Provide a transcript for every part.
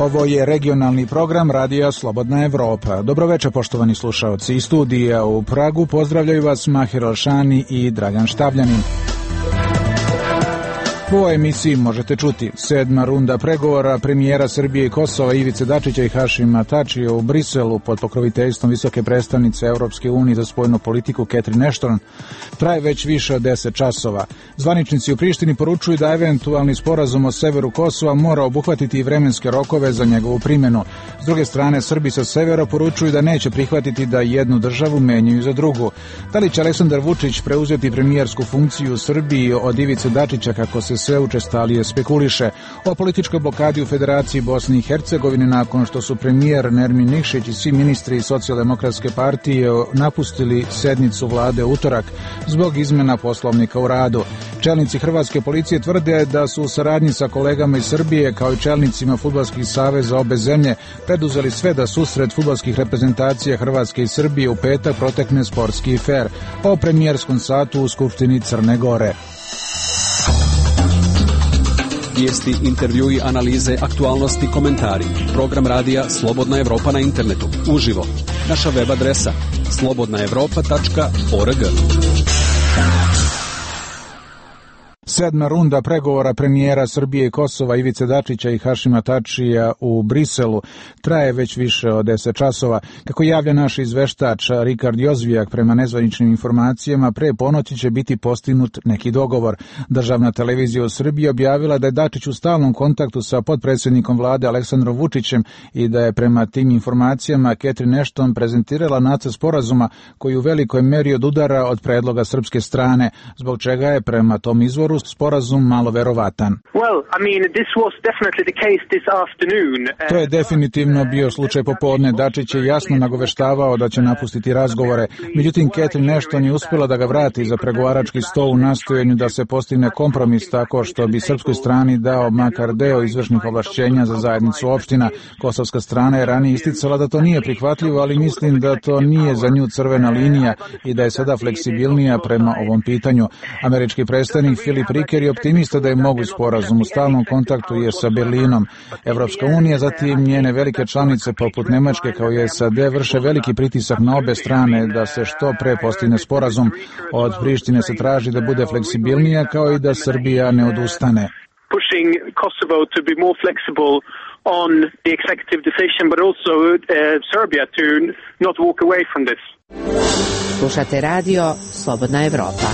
Ovo je regionalni program Radija Slobodna Evropa. Dobroveče, poštovani slušaoci. Iz studija u Pragu pozdravljaju vas Mahir Alšani i Dragan Štavljanin. U ovoj emisiji možete čuti 7. runda pregovora premijera Srbije i Kosova Ivice Dačića i Hašima Tačija u Briselu pod pokroviteljstvom visoke predstavnice Europske unije za spoljnu politiku Catherine Ashton traje već više od 10 časova. Zvaničnici u Prištini poručuju da eventualni sporazum o severu Kosova mora obuhvatiti i vremenske rokove za njegovu primjenu. S druge strane, Srbi sa severa poručuju da neće prihvatiti da jednu državu menjaju za drugu. Da li će Aleksandar Vučić preuzeti premijersku funkciju u Srbiji od Ivice Dačića, kako se sve učestalije spekuliše? O političkoj blokadi u Federaciji Bosne i Hercegovine nakon što su premijer Nermin Nikšić i svi ministri Socijaldemokratske partije napustili sednicu vlade utorak zbog izmena poslovnika u radu. Čelnici hrvatske policije tvrde da su u saradnji sa kolegama iz Srbije kao i čelnicima fudbalskih saveza obe zemlje preduzeli sve da susret fudbalskih reprezentacija Hrvatske i Srbije u petak protekne sportski i fer. O premijerskom satu u Skupštini Crne Gore. Vijesti, intervjui, analize, aktualnosti, komentari. Program radija Slobodna Evropa na internetu. Uživo. Naša web adresa slobodnaevropa.org. 7. runda pregovora premijera Srbije i Kosova Ivice Dačića i Hašima Tačija u Briselu traje već više od 10 časova. Kako javlja naš izveštač Rikard Jozvijak, prema nezvaničnim informacijama, pre ponoći će biti postignut neki dogovor. Državna televizija u Srbiji objavila da je Dačić u stalnom kontaktu sa potpredsjednikom vlade Aleksandrom Vučićem i da je prema tim informacijama Catherine Ashton prezentirala nacrt sporazuma koji u velikoj meri odudara od predloga srpske strane, zbog čega je prema tom izvoru sporazum malo verovatan. To je definitivno bio slučaj popodne. Dačić je jasno nagoveštavao da će napustiti razgovore. Međutim, Catherine Ashton je uspjela da ga vrati za pregovarački sto u nastojanju da se postigne kompromis tako što bi srpskoj strani dao makar deo izvršnih ovlašćenja za zajednicu opština. Kosovska strana je ranije isticala da to nije prihvatljivo, ali mislim da to nije za nju crvena linija i da je sada fleksibilnija prema ovom pitanju. Američki predstavnik Filip Riker je optimista da je moguć sporazum. U stalnom kontaktu je sa Berlinom. Evropska unija, zatim njene velike članice poput Nemačke kao i SAD vrše veliki pritisak na obe strane da se što pre postigne sporazum. Od Prištine se traži da bude fleksibilnija kao i da Srbija ne odustane. Pushing Kosovo to be more flexible on the executive decision, but also Serbia to not walk away from this. Slušate radio Slobodna Evropa.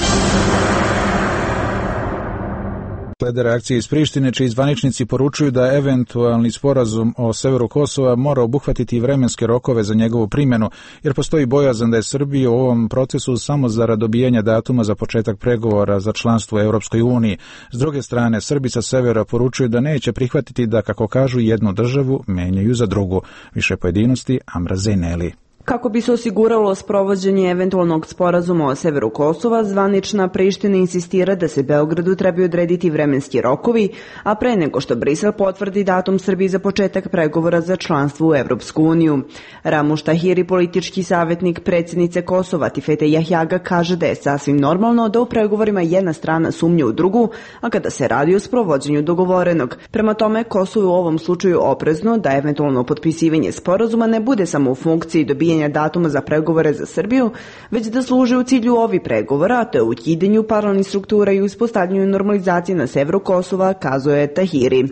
Slede reakcije iz Prištine, čiji zvaničnici poručuju da eventualni sporazum o severu Kosova mora obuhvatiti vremenske rokove za njegovu primjenu, jer postoji bojazan da je Srbija u ovom procesu samo zarad dobijanja datuma za početak pregovora za članstvo u Europskoj uniji. S druge strane, Srbi sa severa poručuju da neće prihvatiti da, kako kažu, jednu državu menjaju za drugu. Više pojedinosti Amra Zeneli. Kako bi se osiguralo sprovođenje eventualnog sporazuma o severu Kosova, zvanična Priština insistira da se Beogradu trebaju odrediti vremenski rokovi, a pre nego što Brisel potvrdi datum Srbiji za početak pregovora za članstvo u Evropsku uniju. Ramuš Tahiri, politički savjetnik predsjednice Kosova Tifete Jahjaga, kaže da je sasvim normalno da u pregovorima jedna strana sumnja u drugu, a kada se radi o sprovođenju dogovorenog. Prema tome, Kosovo je u ovom slučaju oprezno da eventualno potpisivanje sporazuma ne bude samo u funkciji dobijanja datuma za pregovore za Srbiju, već da služe u cilju ovih pregovora, a to je ukidanju paralelnih struktura i uspostavljanju normalizacije na severu Kosova, kazuje Tahiri.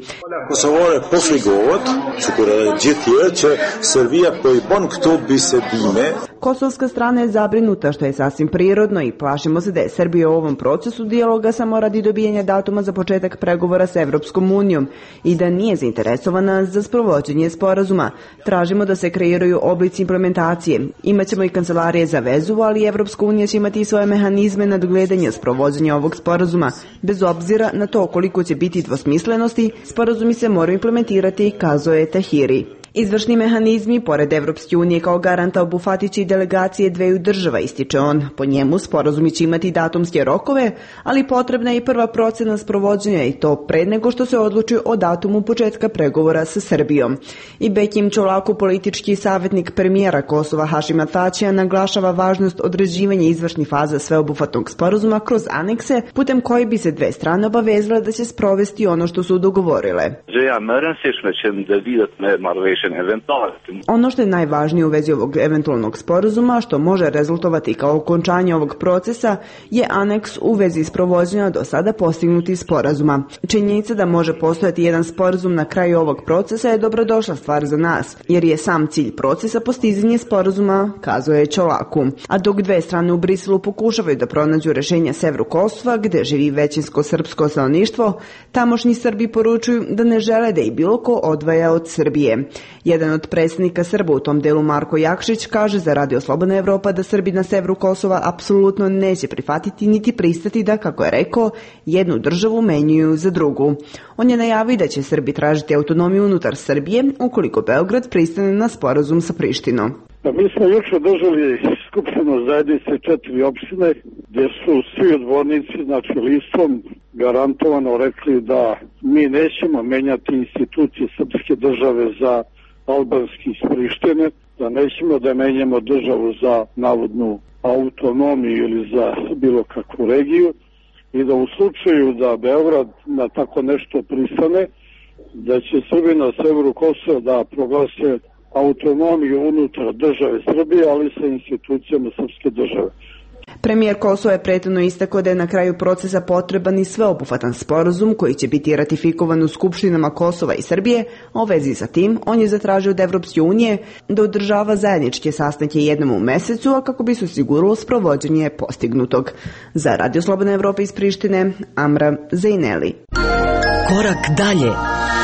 Kosovska strana je zabrinuta, što je sasvim prirodno, i plašimo se da je Srbija u ovom procesu dijaloga samo radi dobijanja datuma za početak pregovora sa Evropskom unijom i da nije zainteresovana za sprovođenje sporazuma. Tražimo da se kreiraju oblici implementacije. Imaćemo i kancelarije za vezu, ali Evropska unija će imati svoje mehanizme nadgledanja sprovođenja ovog sporazuma. Bez obzira na to koliko će biti dvosmislenosti, sporazumi se moraju implementirati, kazuje Tahiri. Izvršni mehanizmi, pored Evropske unije kao garanta, obuhvatiće i delegacije dveju država, ističe on. Po njemu sporazumi će imati datumske rokove, ali potrebna je i prva procena sprovođenja i to pre nego što se odluči o datumu početka pregovora sa Srbijom. I Bekim Čolaku, politički savjetnik premijera Kosova Hašima Tačija, naglašava važnost određivanja izvršnih faza sveobuhvatnog sporazuma kroz anekse, putem koji bi se dve strane obavezale da će sprovesti ono što su dogovorile. Ono što je najvažnije u vezi ovog eventualnog sporazuma, što može rezultovati kao okončanje ovog procesa, je aneks u vezi sprovođenja do sada postignutih sporazuma. Činjenica da može postojati jedan sporazum na kraju ovog procesa je dobrodošla stvar za nas, jer je sam cilj procesa postizanje sporazuma, kazuje Čolaku. A dok dve strane u Briselu pokušavaju da pronađu rešenja severu Kosova, gde živi većinsko srpsko stanovništvo, tamošnji Srbi poručuju da ne žele da ih bilo ko odvaja od Srbije. Jedan od predstavnika Srba u tom delu, Marko Jakšić, kaže za Radio Slobodna Evropa da Srbi na severu Kosova apsolutno neće prihvatiti niti pristati da, kako je rekao, jednu državu menjuju za drugu. On je najavio da će Srbi tražiti autonomiju unutar Srbije ukoliko Beograd pristane na sporazum sa Prištinom. Mi smo juče održali skupštinu zajednice 4 opštine gdje su svi odbornici, znači listom, garantovano rekli da mi nećemo menjati institucije srpske države za albanski iz Prištine, da nećemo da menjamo državu za navodnu autonomiju ili za bilo kakvu regiju i da u slučaju da Beograd na tako nešto pristane, da će Srbi na severu Kosova da proglase autonomiju unutar države Srbije, ali sa institucijama srpske države. Premijer Kosova je prethodno istakao da je na kraju procesa potreban i sveobuhvatan sporazum koji će biti ratifikovan u skupštinama Kosova i Srbije. U vezi sa tim, on je zatražio od Evropske unije da održava zajedničke sastanke jednom u mesecu, a kako bi se osiguralo sprovođenje postignutog. Za Radio Slobodna Evropa iz Prištine, Amra Zejneli. Korak dalje.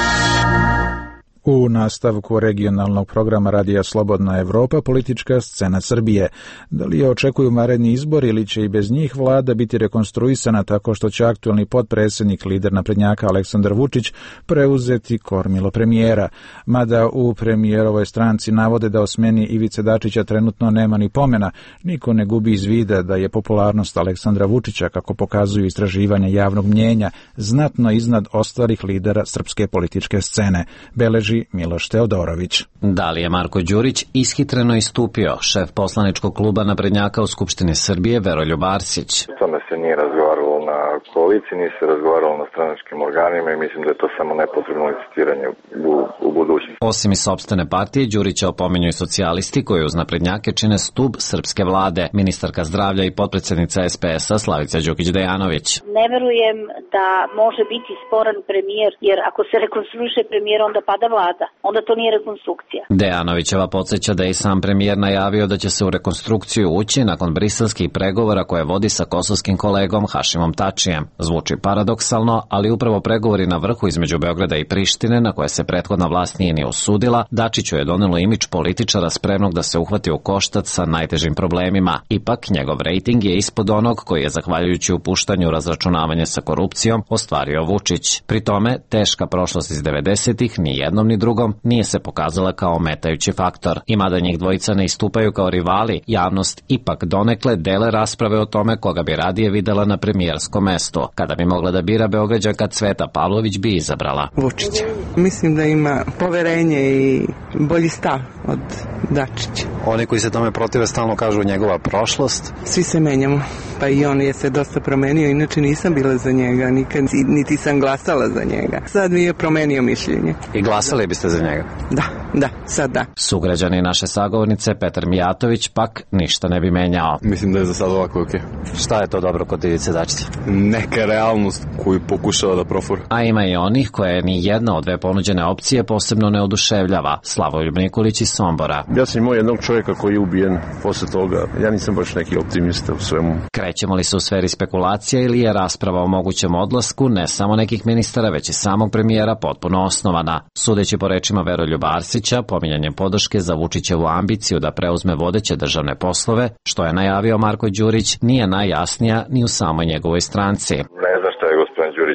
U nastavku regionalnog programa Radija Slobodna Evropa, politička scena Srbije. Da li je očekuju naredni izbor ili će i bez njih vlada biti rekonstruisana tako što će aktuelni potpredsjednik, lider naprednjaka Aleksandar Vučić preuzeti kormilo premijera. Mada u premijerovoj stranci navode da o smeni Ivice Dačića trenutno nema ni pomena, niko ne gubi iz vida da je popularnost Aleksandra Vučića, kako pokazuju istraživanja javnog mnjenja, znatno iznad ostalih lidera srpske političke scene, beleži Miloš Teodorović. Da li je Marko Đurić ishitreno istupio, šef poslaničkog kluba naprednjaka u Skupštini Srbije Veroljub Arsić? Tome se nije razgovaralo na koaliciji, nije se razgovaralo na stranačkim organima i mislim da je to samo nepotrebno licitiranje u budućnosti. Osim iz sopstvene partije, Đurića opominju i socijalisti koji uz naprednjake čine stub srpske vlade. Ministarka zdravlja i potpredsjednica SPS-a Slavica Đukić-Dejanović. Ne verujem da može biti sporan premijer, jer ako se rekonstruiše premijer, onda pada vlada. Onda to nije rekonstrukcija. Dejanovićeva podsjeća da je i sam premijer najavio da će se u rekonstrukciju ući nakon briselskih pregovora koje vodi sa kosovskim kolegom Hašimom Tačijem. Zvuči paradoksalno, ali upravo pregovori na vrhu između Beograda i Prištine, na koje se prethodna vlast nije ni usudila, Dačiću je donelo imidž političara spremnog da se uhvati u koštac sa najtežim problemima. Ipak, njegov rejting je ispod onog koji je, zahvaljujući upuštanju razračunavanja sa korupcijom, ostvario Vučić. Pri tome, teška prošlost iz 90-ih ni jednom ni drugom nije se pokazala kao ometajući faktor. I mada njih dvojica ne istupaju kao rivali, javnost ipak donekle dele rasprave o tome koga bi radije videla na premijerskom mestu. Kada bi mogla da bira Beograđanka Cveta Pavlović bi izabrala Vučića. Mislim da ima poverenje i bolji stav od Dačića. Oni koji se tome protive stalno kažu njegova prošlost. Svi se menjamo, pa i on je se dosta promenio, inače nisam bila za njega, nikad niti sam glasala za njega. Sad mi je promenio mišljenje. I glasali biste za njega? Da, sad da. Sugrađani naše sagovornice Petar Mijatović pak ništa ne bi menjao. Mislim da je za sad ovako okej. Šta je to dobro kod Ivice Dačića? Neka realnost koju pokušava da profura. A ima i onih koje ni jedna od dve ponuđene opcije posebno ne oduševljava. Slavoljub Nikolić iz Sombora. Ja sam imao jednog čovjeka koji je ubijen posle toga. Ja nisam baš neki optimista u svemu. Krećemo li se u sferi spekulacija ili je rasprava o mogućem odlasku ne samo nekih ministara, već i samog premijera potpuno osnovana? Sudeći po rečima Veroljuba Arsića, pominjanjem podrške za Vučićevu ambiciju da preuzme vodeće državne poslove, što je najavio Marko Đurić, nije najjasnija ni u samoj njegovoj stranci. Ne znam šta je gospodin Đurić priča.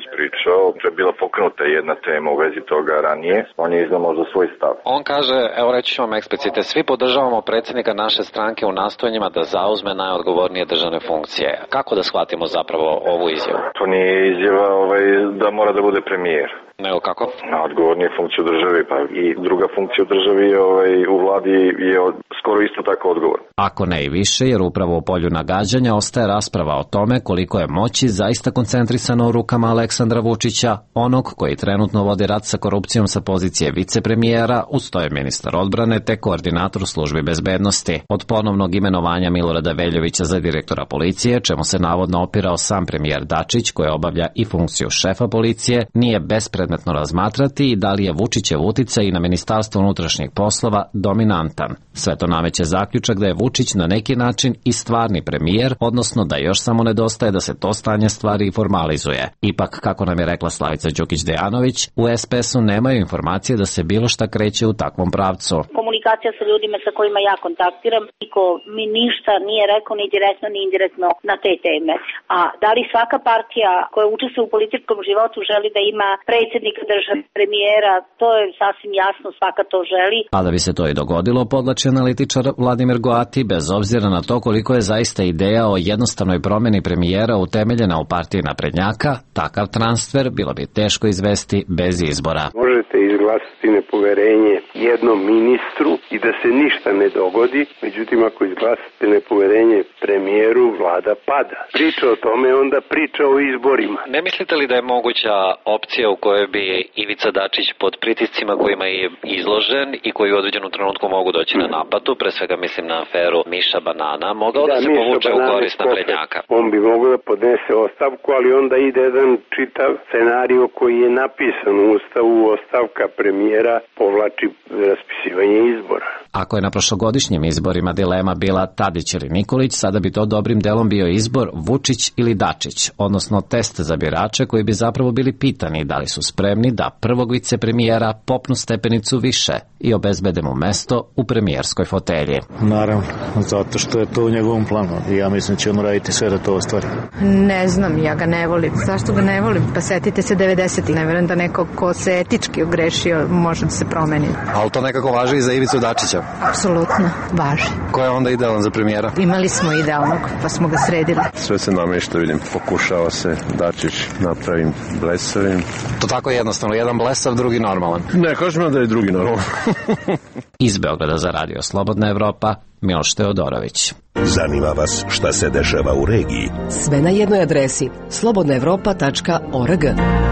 došao, to je bila pokrenuta jedna tema u vezi toga ranije, on je iznao možda svoj stav. On kaže, evo reći ću vam eksplicite, svi podržavamo predsjednika naše stranke u nastojanjima da zauzme najodgovornije državne funkcije. Kako da shvatimo zapravo ovu izjavu? To nije izjava da mora da bude premijer. Nego kako? Na odgovornije funkciju u državi, pa i druga funkcija u državi u vladi je skoro isto tako odgovor. Ako ne i više, jer upravo u polju nagađanja ostaje rasprava o tome koliko je moći zaista koncentrisano u rukama Aleksandra Vučića, onog koji trenutno vodi rat sa korupcijom sa pozicije vicepremijera, uz to je ministar odbrane te koordinator službi bezbednosti. Od ponovnog imenovanja Milorada Veljovića za direktora policije, čemu se navodno opirao sam premijer Dačić, koji obavlja i funkciju šefa policije, nije bespredmetno razmatrati i da li je Vučićev uticaj i na Ministarstvo unutrašnjih poslova dominantan. Sve to nameće zaključak da je Vučić na neki način i stvarni premijer, odnosno da još samo nedostaje da se to stanje stvari i formalizuje. Ipak, kako nam je rekla Slavica Đukić-Dejanović, u SPS-u nemaju informacije da se bilo šta kreće u takvom pravcu. Komunikacija sa ljudima sa kojima ja kontaktiram, niko mi ništa nije rekao ni direktno ni indirektno na te teme. A da li svaka partija koja učestvuje u političkom životu želi da ima predsjednika države, premijera, to je sasvim jasno, svaka to želi. A da bi se to i dogodilo, podlači analitičar Vladimir Goati, bez obzira na to koliko je zaista ideja o jednostavnoj promjeni premijera utemeljena u partiji naprednjaka, takav transfer bilo bi teško izvesti bez izbora. Možete izglasati nepoverenje jednom ministru i da se ništa ne dogodi, međutim ako izglasate nepoverenje premijeru, vlada pada. Priča o tome onda priča o izborima. Ne mislite li da je moguća opcija u kojoj bi Ivica Dačić pod pritiscima kojima je izložen i koji u određenom trenutku mogu doći na napadu, pre svega mislim na aferu Miša Banana, mogao da se povuče u korist naprednjaka? On bi mogao da podnese ostavku, ali onda ide jedan čitav scenario koji je napisan u Ustavu, ostavka premijera povlači raspisivanje izbora. Ako je na prošlogodišnjim izborima dilema bila Tadić ili Nikolić, sada bi to dobrim delom bio izbor Vučić ili Dačić, odnosno test za birače koji bi zapravo bili pitani da li su spremni da prvog vicepremijera popnu stepenicu više i obezbede mu mesto u premijerskoj fotelji. Naravno, zato što je to u njegovom planu i ja mislim da će on raditi sve da to ostvari. Ne znam, ja ga ne volim. Zašto ga ne volim? Pa setite se 90-ih. Ne verujem da neko ko se etički ogrešio može da se promeni. Ali to nekako važi i za Ivicu Dačića? Apsolutno, važi. Ko je onda idealan za premijera? Imali smo idealnog, pa smo ga sredili. Sve se namješta, vidim. Pokušava se Dačić napravim blesavim. To tako jednostavno, jedan blesav, drugi normalan. Ne, kažem da je drugi normalan. Iz Beograda za Radio Slobodna Evropa, Miloš Teodorović. Zanima vas šta se dešava u regiji? Sve na jednoj adresi slobodnaevropa.org.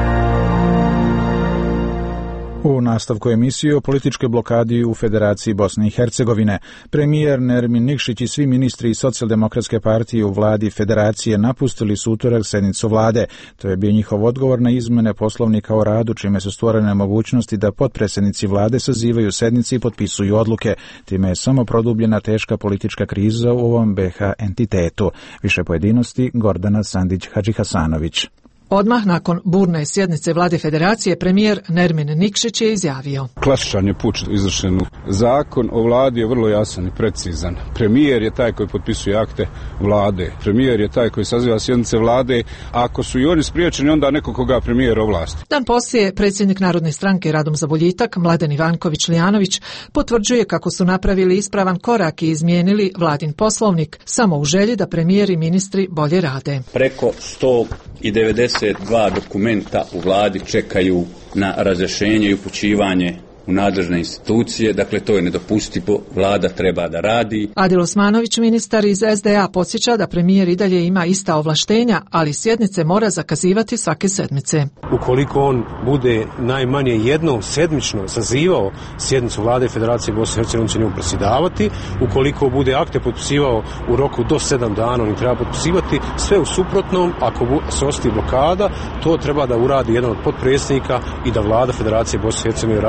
U nastavku emisije o političkoj blokadi u Federaciji Bosne i Hercegovine, premijer Nermin Nikšić i svi ministri iz Socijaldemokratske partije u vladi Federacije napustili su utorak sednicu vlade. To je bio njihov odgovor na izmene poslovnika o radu, čime su stvorene mogućnosti da potpredsjednici vlade sazivaju sednice i potpisuju odluke. Time je samo produbljena teška politička kriza u ovom BiH entitetu. Više pojedinosti Gordana Sandić-Hadžihasanović. Odmah nakon burne sjednice vlade Federacije, premijer Nermin Nikšić je izjavio: klasičan je puč izvršen. Zakon o vladi je vrlo jasan i precizan. Premijer je taj koji potpisuje akte vlade. Premijer je taj koji saziva sjednice vlade. Ako su i oni spriječeni, onda neko koga premijer ovlasti. Dan poslije, predsjednik Narodne stranke Radom za boljitak, Mladen Ivanković-Lijanović, potvrđuje kako su napravili ispravan korak i izmijenili vladin poslovnik, samo u želji da premijer i ministri bolje rade. Preko 192 dokumenta u vladi čekaju na razrješenje i upućivanje u nadležne institucije, dakle to je nedopustivo, vlada treba da radi. Adil Osmanović, ministar iz SDA, podsjeća da premijer i dalje ima ista ovlaštenja, ali sjednice mora zakazivati svake sedmice. Ukoliko on bude najmanje jednom sedmično sazivao sjednicu vlade Federacije Bosne i Hercegovine, on će njom predsjedavati. Ukoliko bude akte potpisivao u roku do 7 dana, on treba potpisivati. Sve u suprotnom, ako se ostavi blokada, to treba da uradi jedan od potpredsjednika i da vlada Federacije Bosne i Hercegovine radi.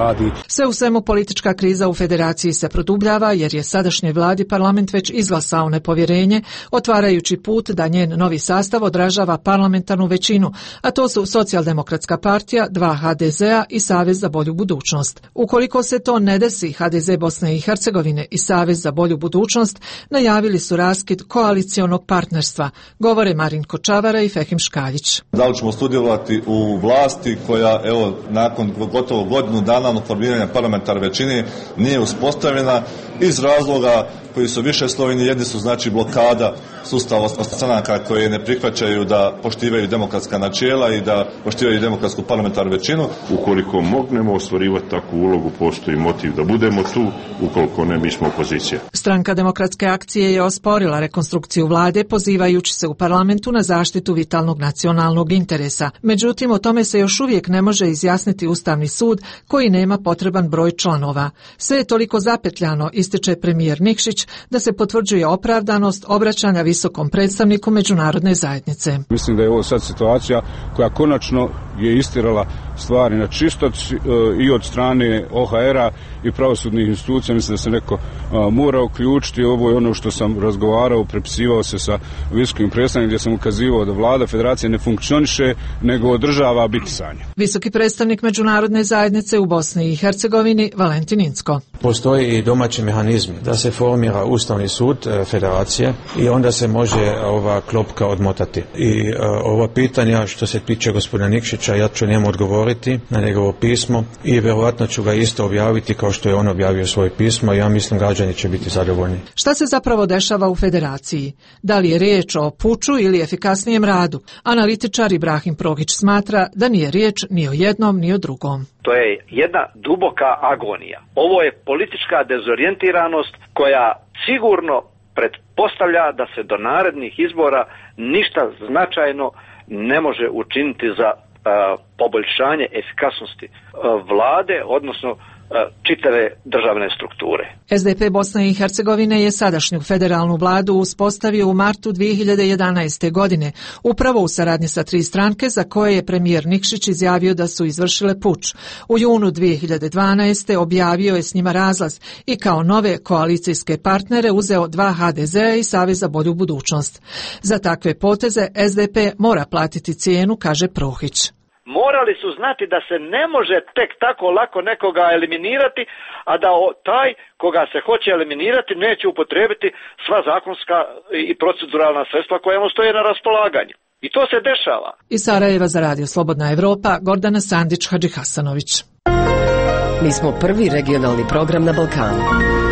Sve u svemu politička kriza u federaciji se produbljava jer je sadašnjoj vladi parlament već izglasao nepovjerenje, otvarajući put da njen novi sastav odražava parlamentarnu većinu, a to su Socijaldemokratska partija, 2 HDZ-a i Savez za bolju budućnost. Ukoliko se to ne desi, HDZ Bosne i Hercegovine i Savez za bolju budućnost najavili su raskid koalicionog partnerstva, govore Marinko Čavara i Fehim Škaljić. Da li ćemo sudjelovati u vlasti koja, evo, nakon gotovo godinu dana od formiranja parlamentarne većine nije uspostavljena iz razloga koji su više sloveni. Jedni su znači blokada sustava stranaka koje ne prihvaćaju da poštivaju demokratska načela i da poštivaju demokratsku parlamentarnu većinu. Ukoliko mognemo ostvarivati takvu ulogu, postoji motiv da budemo tu, ukoliko ne, mi smo opozicija. Stranka Demokratske akcije je osporila rekonstrukciju vlade, pozivajući se u parlamentu na zaštitu vitalnog nacionalnog interesa. Međutim, o tome se još uvijek ne može izjasniti Ustavni sud, koji nema potreban broj članova. Sve je toliko zapetljano, ističe premijer Nikšić, da se potvrđuje opravdanost obraćanja visokom predstavniku međunarodne zajednice. Mislim da je ovo sad situacija koja konačno je istirala stvari na čistac i od strane OHR-a i pravosudnih institucija. Mislim da se neko mora uključiti. Ovo je ono što sam razgovarao, prepisivao se sa visokim predstavnikom gdje sam ukazivao da vlada federacije ne funkcioniše, nego održava bitisanje. Visoki predstavnik međunarodne zajednice u Bosni i Hercegovini Valentin Incko. Postoji i domaći mehanizmi da se formira Ustavni sud federacije i onda se može ova klopka odmotati. I ova pitanja što se tiče gospodina Nikšića, ja ću njemu odgovoriti na njegovo pismo i vjerojatno ću ga isto objaviti kao što je on objavio svoje pismo. Ja mislim građani će biti zadovoljni. Šta se zapravo dešava u federaciji? Da li je riječ o puču ili efikasnijem radu? Analitičar Ibrahim Progić smatra da nije riječ ni o jednom ni o drugom. To je jedna duboka agonija. Ovo je politička dezorijentiranost koja sigurno pretpostavlja da se do narednih izbora ništa značajno ne može učiniti za poboljšanje efikasnosti vlade, odnosno čitave državne strukture. SDP Bosne i Hercegovine je sadašnju federalnu vladu uspostavio u martu 2011. godine, upravo u saradnji sa 3 stranke za koje je premijer Nikšić izjavio da su izvršile puč. U junu 2012. objavio je s njima razlaz i kao nove koalicijske partnere uzeo 2 HDZ-a i Savez za bolju budućnost. Za takve poteze SDP mora platiti cijenu, kaže Prohić. Morali su znati da se ne može tek tako lako nekoga eliminirati, a da taj koga se hoće eliminirati neće upotrijebiti sva zakonska i proceduralna sredstva koja mu stoje na raspolaganju. I to se dešava. Iz Sarajeva za Radio Slobodna Evropa, Gordana Sandić, Hadži Hasanović. Mi smo prvi regionalni program na Balkanu.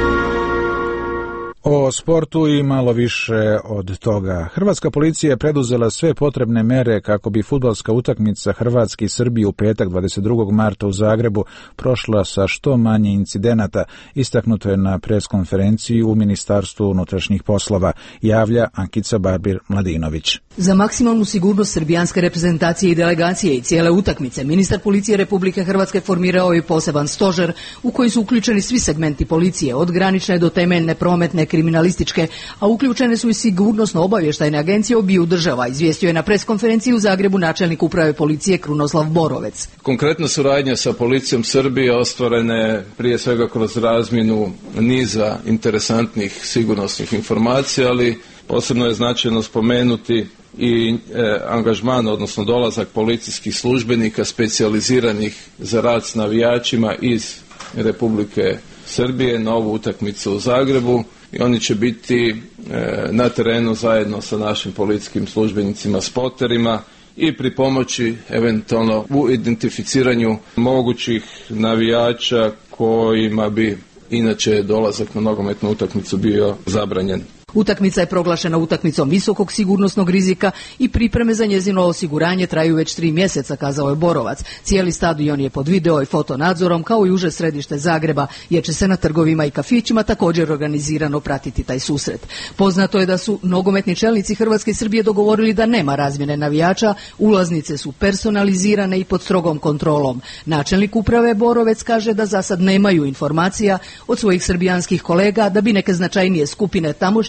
O sportu i malo više od toga. Hrvatska policija je preduzela sve potrebne mere kako bi fudbalska utakmica Hrvatske i Srbije u petak 22. marta u Zagrebu prošla sa što manje incidenata, istaknuto je na preskonferenciji u Ministarstvu unutrašnjih poslova, javlja Ankica Barbir-Mladinović. Za maksimalnu sigurnost srbijanske reprezentacije i delegacije i cijele utakmice, ministar policije Republike Hrvatske formirao je poseban stožer u koji su uključeni svi segmenti policije, od granične do temeljne, prometne, kriminalističke, a uključene su i sigurnosno-obavještajne agencije obiju država, izvijestio je na preskonferenciji u Zagrebu načelnik uprave policije Krunoslav Borovec. Konkretna suradnja sa policijom Srbije ostvarena je prije svega kroz razmjenu niza interesantnih sigurnosnih informacija, ali posebno je značajno spomenuti i angažman, odnosno dolazak policijskih službenika specijaliziranih za rad s navijačima iz Republike Srbije na ovu utakmicu u Zagrebu i oni će biti na terenu zajedno sa našim policijskim službenicima, spoterima i pri pomoći eventualno u identificiranju mogućih navijača kojima bi inače dolazak na nogometnu utakmicu bio zabranjen. Utakmica je proglašena utakmicom visokog sigurnosnog rizika i pripreme za njezino osiguranje traju već 3 mjeseca, kazao je Borovac. Cijeli stadion je pod video i fotonadzorom kao i uže središte Zagreba, jer će se na trgovima i kafićima također organizirano pratiti taj susret. Poznato je da su nogometni čelnici Hrvatske i Srbije dogovorili da nema razmjene navijača, ulaznice su personalizirane i pod strogom kontrolom. Načelnik uprave Borovec kaže da za sad nemaju informacija od svojih srbijanskih kolega da bi neke značajnije skupine tamošnjih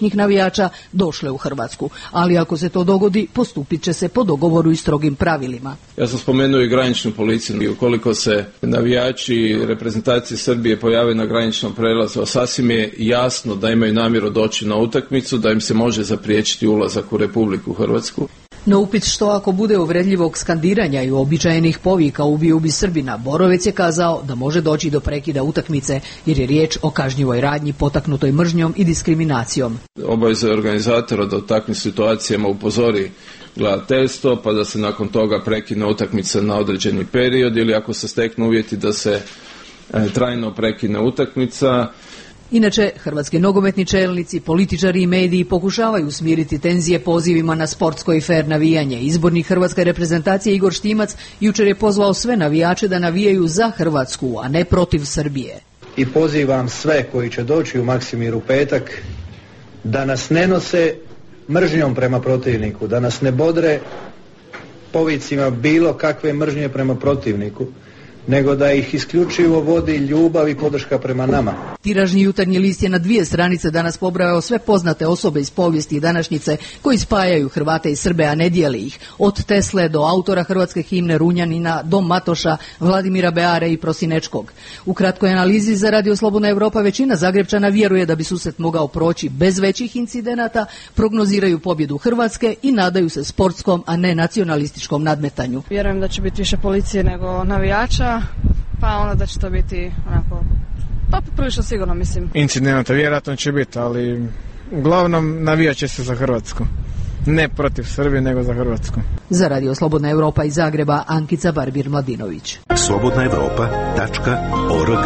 njih navijača došle u Hrvatsku. Ali ako se to dogodi, postupit će se po dogovoru i strogim pravilima. Ja sam spomenuo i graničnu policiju. I ukoliko se navijači reprezentacije Srbije pojave na graničnom prelazu, sasvim je jasno da imaju namjeru doći na utakmicu, da im se može zapriječiti ulazak u Republiku Hrvatsku. Na upit što ako bude uvredljivog skandiranja i uobičajenih povika ubij ubi Srbina, Borovec je kazao da može doći do prekida utakmice jer je riječ o kažnjivoj radnji potaknutoj mržnjom i diskriminacijom. Obaveza je organizatora da u takvim situacijama upozori gledateljstvo pa da se nakon toga prekine utakmica na određeni period ili ako se steknu uvjeti da se trajno prekine utakmica. Inače, hrvatski nogometni čelnici, političari i mediji pokušavaju smiriti tenzije pozivima na sportsko i fer navijanje. Izbornik hrvatske reprezentacije Igor Štimac jučer je pozvao sve navijače da navijaju za Hrvatsku, a ne protiv Srbije. I pozivam sve koji će doći u Maksimir u petak da nas ne nose mržnjom prema protivniku, da nas ne bodre povicima bilo kakve mržnje prema protivniku, nego da ih isključivo vodi ljubav i podrška prema nama. Tiražni Jutarnji list je na 2 stranice danas pobrojao sve poznate osobe iz povijesti i današnjice koji spajaju Hrvate i Srbe, a ne dijeli ih. Od Tesle do autora hrvatske himne Runjanina, do Matoša, Vladimira Beare i Prosinečkog. U kratkoj analizi za Radio Slobodna Europa većina Zagrepčana vjeruje da bi susret mogao proći bez većih incidenata, prognoziraju pobjedu Hrvatske i nadaju se sportskom, a ne nacionalističkom nadmetanju. Vjerujem da će biti više policije nego navijača, pa onda da će to biti onako, pa prilično sigurno mislim. Incidenata vjerojatno će biti, ali uglavnom navijat će se za Hrvatsku. Ne protiv Srbije, nego za Hrvatsku. Za Radio Slobodna Europa iz Zagreba, Ankica Barbir-Mladinović. slobodnaevropa.org.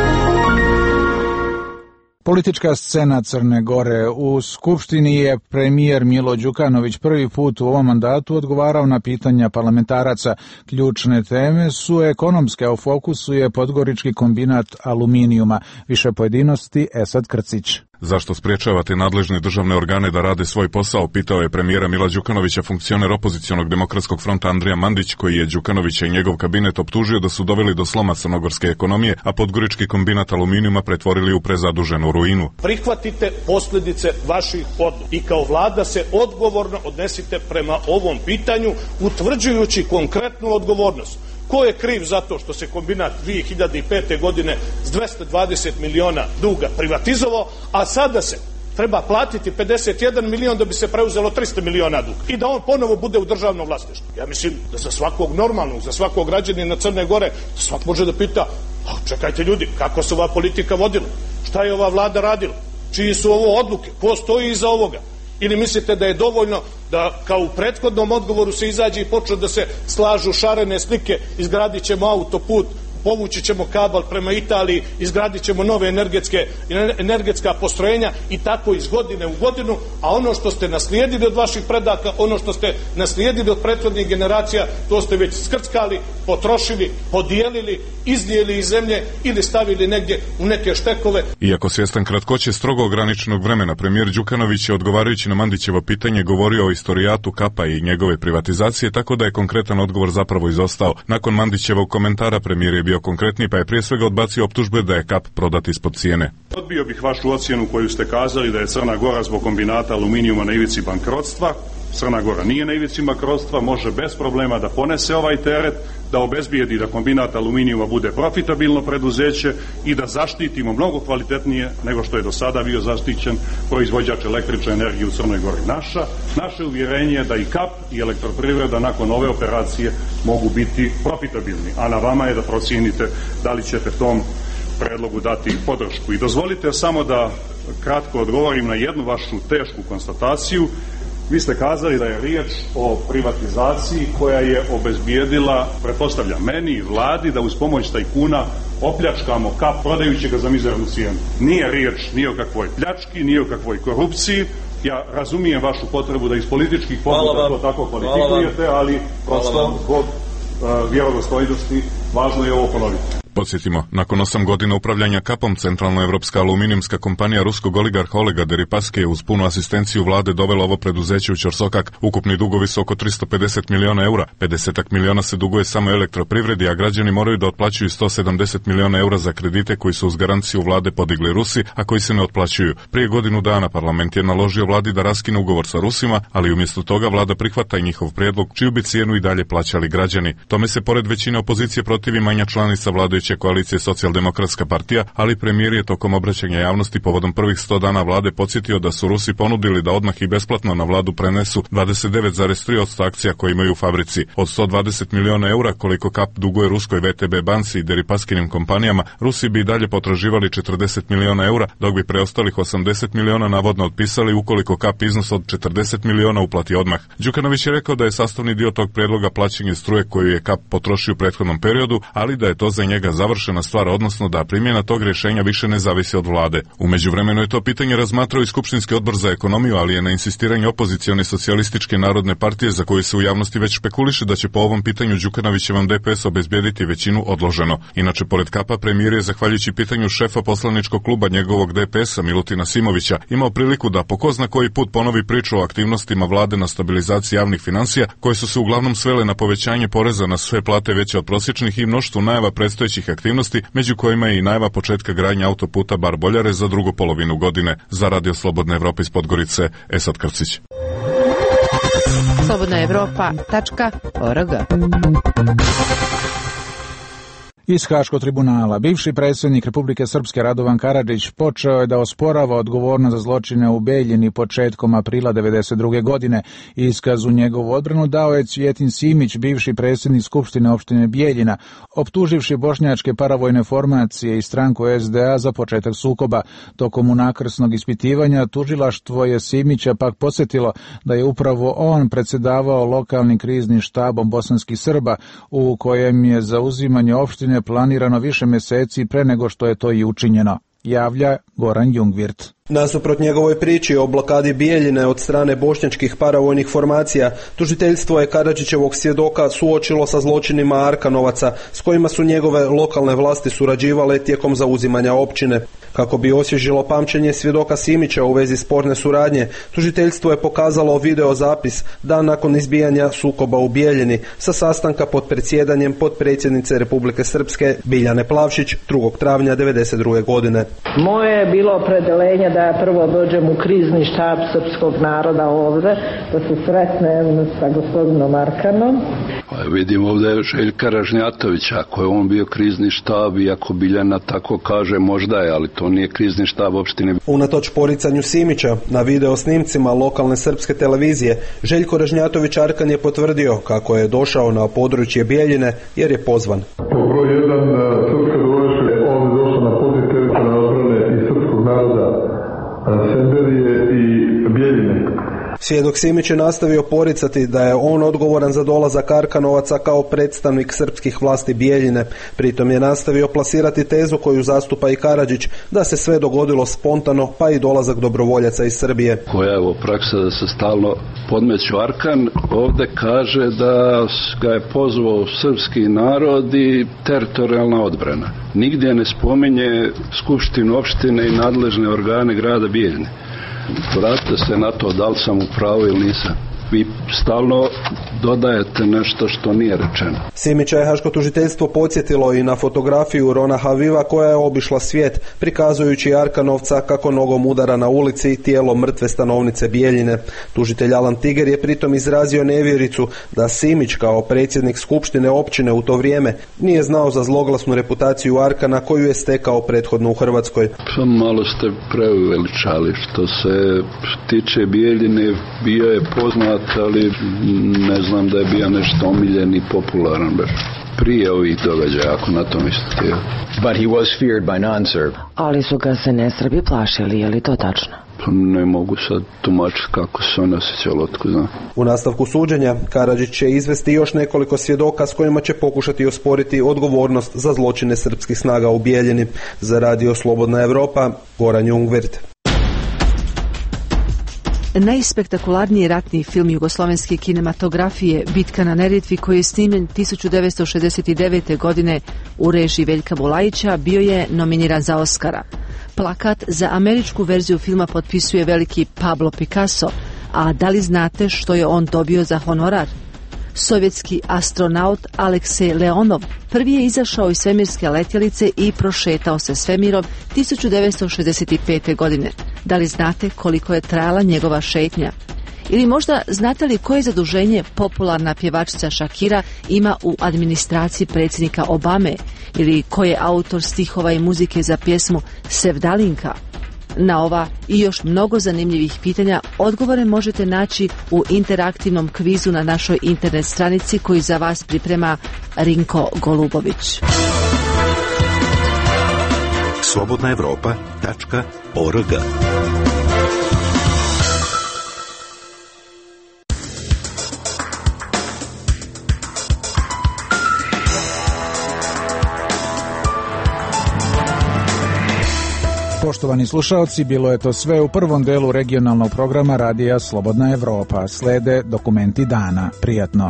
Politička scena Crne Gore. U Skupštini je premijer Milo Đukanović prvi put u ovom mandatu odgovarao na pitanja parlamentaraca. Ključne teme su ekonomske, a u fokusu je podgorički kombinat aluminijuma. Više pojedinosti, Esad Krcić. Zašto spriječavate nadležne državne organe da rade svoj posao, pitao je premijera Mila Đukanovića funkcioner opozicionog demokratskog fronta Andrija Mandić, koji je Đukanovića i njegov kabinet optužio da su doveli do sloma crnogorske ekonomije, a podgorički kombinat aluminijuma pretvorili u prezaduženu ruinu. Prihvatite posljedice vaših odluka i kao vlada se odgovorno odnesite prema ovom pitanju, utvrđujući konkretnu odgovornost. Ko je kriv za to što se kombinat 2005. godine s 220 miliona duga privatizovao, a sada se treba platiti 51 milion da bi se preuzelo 300 miliona duga i da on ponovo bude u državnom vlasništvu. Ja mislim da za svakog normalnog, za svakog građanina Crne Gore, svak može da pita, čekajte ljudi, kako se ova politika vodila? Šta je ova vlada radila? Čiji su ovo odluke? Ko stoji iza ovoga? Ili mislite da je dovoljno da kao u prethodnom odgovoru se izađe i počne da se slažu šarene slike, izgradit ćemo autoput, povući ćemo kabel prema Italiji, izgradit ćemo nove energetska postrojenja i tako iz godine u godinu, a ono što ste naslijedili od vaših predaka, ono što ste naslijedili od prethodnih generacija, to ste već skrckali, potrošili, podijelili, iznijeli iz zemlje ili stavili negdje u neke štekove. Iako svjestan kratkoće strogo ograničenog vremena, premijer Đukanović je odgovarajući na Mandićevo pitanje govorio o istorijatu Kapa i njegove privatizacije, tako da je konkretan odgovor zapravo izostao. Nakon Mandićevog komentara premijer je bio konkretniji, pa je prije svega odbacio optužbe da je Kap prodat ispod cijene. Odbio bih vašu ocjenu koju ste kazali da je Crna Gora zbog kombinata aluminijuma na ivici bankrotstva. Crna Gora nije na ivici bankrotstva, može bez problema da ponese ovaj teret, da obezbijedi da kombinat aluminijuma bude profitabilno preduzeće i da zaštitimo mnogo kvalitetnije nego što je do sada bio zaštićen proizvođač električne energije u Crnoj Gori. Naše uvjerenje je da i Kap i Elektroprivreda nakon ove operacije mogu biti profitabilni, a na vama je da procijenite da li ćete tom predlogu dati podršku. I dozvolite samo da kratko odgovorim na jednu vašu tešku konstataciju. Vi ste kazali da je riječ o privatizaciji koja je obezbijedila, pretpostavljam meni i vladi, da uz pomoć tajkuna opljačkamo Kap prodajući ga za mizernu cijenu. Nije riječ ni o kakvoj pljački, ni o kakvoj korupciji. Ja razumijem vašu potrebu da iz političkih pobuda to tako kvalifikujete, ali prosto zbog vjerodostojnosti važno je ovo ponoviti. Podsjetimo, nakon 8 godina upravljanja Kapom, centralnoevropska aluminijumska kompanija ruskog oligarha Olega Deripaske je uz punu asistenciju vlade dovela ovo preduzeće u ćorsokak. Ukupni dugovi su oko 350 miliona eura, 50 miliona se duguje samo elektroprivredi, a građani moraju da otplaćuju 170 miliona eura za kredite koji su uz garanciju vlade podigli Rusi, a koji se ne otplaćuju. Prije godinu dana parlament je naložio vladi da raskine ugovor sa Rusima, ali umjesto toga vlada prihvata i njihov prijedlog, čiju bi cijenu i dalje plaćali građani. Tome se pored većine opozicije protivi manja članica vladajuće koalicije Socijaldemokratska partija, ali premijer je tokom obraćanja javnosti povodom prvih 100 dana vlade podsjetio da su Rusi ponudili da odmah i besplatno na vladu prenesu 29,3% akcija koje imaju u fabrici. Od 120 miliona eura koliko Kap duguje ruskoj VTB banci i Deripaskinim kompanijama, Rusi bi i dalje potraživali 40 miliona eura, dok bi preostalih 80 miliona navodno otpisali ukoliko Kap iznos od 40 miliona uplati odmah. Đukanović je rekao da je sastavni dio tog prijedloga plaćanje struje koju je Kap potrošio u prethodnom periodu, ali da je to za njega završena stvar, odnosno da primjena tog rješenja više ne zavisi od vlade. U međuvremenu je to pitanje razmatrao i Skupštinski odbor za ekonomiju, ali je na insistiranje opozicione socijalističke narodne partije, za koju se u javnosti već špekuliše da će po ovom pitanju Đukanovićevom DPS obezbijediti većinu, odloženo. Inače, pored Kapa, premijer je, zahvaljujući pitanju šefa poslaničkog kluba njegovog DPS-a Milutina Simovića, imao priliku da po ko zna koji put ponovi priču o aktivnostima vlade na stabilizaciji javnih financija, koje su se uglavnom svele na povećanje poreza na sve plate veće od prosječnih i mnoštvu najava predstojećih aktivnosti, među kojima je i najava početka gradnje autoputa Bar-Boljare za drugu polovinu godine. Za Radio Slobodna Evropa iz Podgorice, Esad Krcić. slobodnaevropa.org. Iz Haškog tribunala. Bivši predsjednik Republike Srpske Radovan Karadžić počeo je da osporava odgovornost za zločine u Beljini početkom aprila 1992. godine. Iskaz u njegovu odbranu dao je Cvjetin Simić, bivši predsjednik Skupštine opštine Bijeljina, optuživši bošnjačke paravojne formacije i stranku SDA za početak sukoba. Tokom unakrsnog ispitivanja tužilaštvo je Simića pak podsjetilo da je upravo on predsjedavao lokalnim kriznim štabom bosanskih Srba, u kojem je zauzimanje opštine planirano više mjeseci pre nego što je to i učinjeno, javlja Goran Jungvirt. Nasuprot njegovoj priči o blokadi Bijeljine od strane bošnjačkih paravojnih formacija, tužiteljstvo je Karadžićevog svjedoka suočilo sa zločinima Arkanovaca s kojima su njegove lokalne vlasti surađivale tijekom zauzimanja općine. Kako bi osvježilo pamćenje svjedoka Simića u vezi sporne suradnje, tužiteljstvo je pokazalo videozapis dan nakon izbijanja sukoba u Bijeljini sa sastanka pod predsjedanjem potpredsjednice Republike Srpske Biljane Plavšić 2. travnja 1992. godine. Moje je bilo opredelenje da prvo dođem u krizni štab srpskog naroda ovdje, da se sretnem sa gospodinom Arkanom. Vidim ovdje Željka Ražnjatovića, ako je on bio krizni štab i ako Biljana tako kaže, možda je, ali to nije krizni štab opštine. Unatoč poricanju Simića na video snimcima lokalne srpske televizije, Željko Ražnjatović Arkan je potvrdio kako je došao na područje Bijeljine jer je pozvan. Po broj 1 srpska dvojša je ovdje došla na područje teritorijalne odbrane i srpskog naroda Semberije i Bijeljine. Svjedok Simić je nastavio poricati da je on odgovoran za dolazak Arkanovaca kao predstavnik srpskih vlasti Bijeljine. Pritom je nastavio plasirati tezu koju zastupa i Karadžić, da se sve dogodilo spontano, pa i dolazak dobrovoljaca iz Srbije. Koja je ovo praksa da se stalno podmeću Arkan, ovdje kaže da ga je pozvao srpski narod i teritorijalna odbrana. Nigdje ne spominje skupštinu opštine i nadležne organe grada Bijeljine. Vratite se na to da li sam u pravu ili nisam. Vi stalno dodajete nešto što nije rečeno. Simića je haško tužiteljstvo podsjetilo i na fotografiju Rona Haviva koja je obišla svijet, prikazujući Arkanovca kako nogom udara na ulici tijelo mrtve stanovnice Bijeljine. Tužitelj Alan Tiger je pritom izrazio nevjericu da Simić kao predsjednik skupštine općine u to vrijeme nije znao za zloglasnu reputaciju Arkana koju je stekao prethodno u Hrvatskoj. Pa malo ste preuveličali. Što se tiče Bijeljine, bio je poznat, ali ne znam da je bio nešto omiljen i popularan baš prije ovih događaja, ako na to mislite. But he was feared by non-Serb. Ali su ga se ne-Srbi plašili, je li to tačno? Pa ne mogu sad tumačiti kako se on osjećalo, otko znam. U nastavku suđenja Karadžić će izvesti još nekoliko svjedoka s kojima će pokušati osporiti odgovornost za zločine srpskih snaga u Bijeljini. Za Radio Slobodna Evropa, Goran Jungvirt. Najspektakularniji ratni film jugoslovenske kinematografije Bitka na Neretvi, koji je snimljen 1969. godine u režiji Veljka Bulajića, bio je nominiran za Oskara. Plakat za američku verziju filma potpisuje veliki Pablo Picasso, a da li znate što je on dobio za honorar? Sovjetski astronaut Aleksej Leonov prvi je izašao iz svemirske letjelice i prošetao se svemirom 1965. godine. Da li znate koliko je trajala njegova šetnja? Ili možda znate li koje zaduženje popularna pjevačica Shakira ima u administraciji predsjednika Obame? Ili ko je autor stihova i muzike za pjesmu Sevdalinka? Na ova i još mnogo zanimljivih pitanja odgovore možete naći u interaktivnom kvizu na našoj internet stranici koji za vas priprema Rinko Golubović. slobodnaevropa.org. Poštovani slušaoci, bilo je to sve u prvom delu regionalnog programa Radija Slobodna Evropa. Slede dokumenti dana. Prijatno.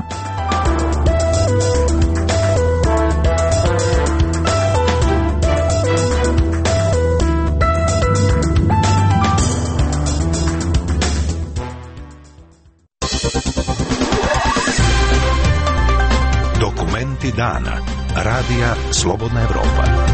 Dokumenti dana. Radija Slobodna Evropa.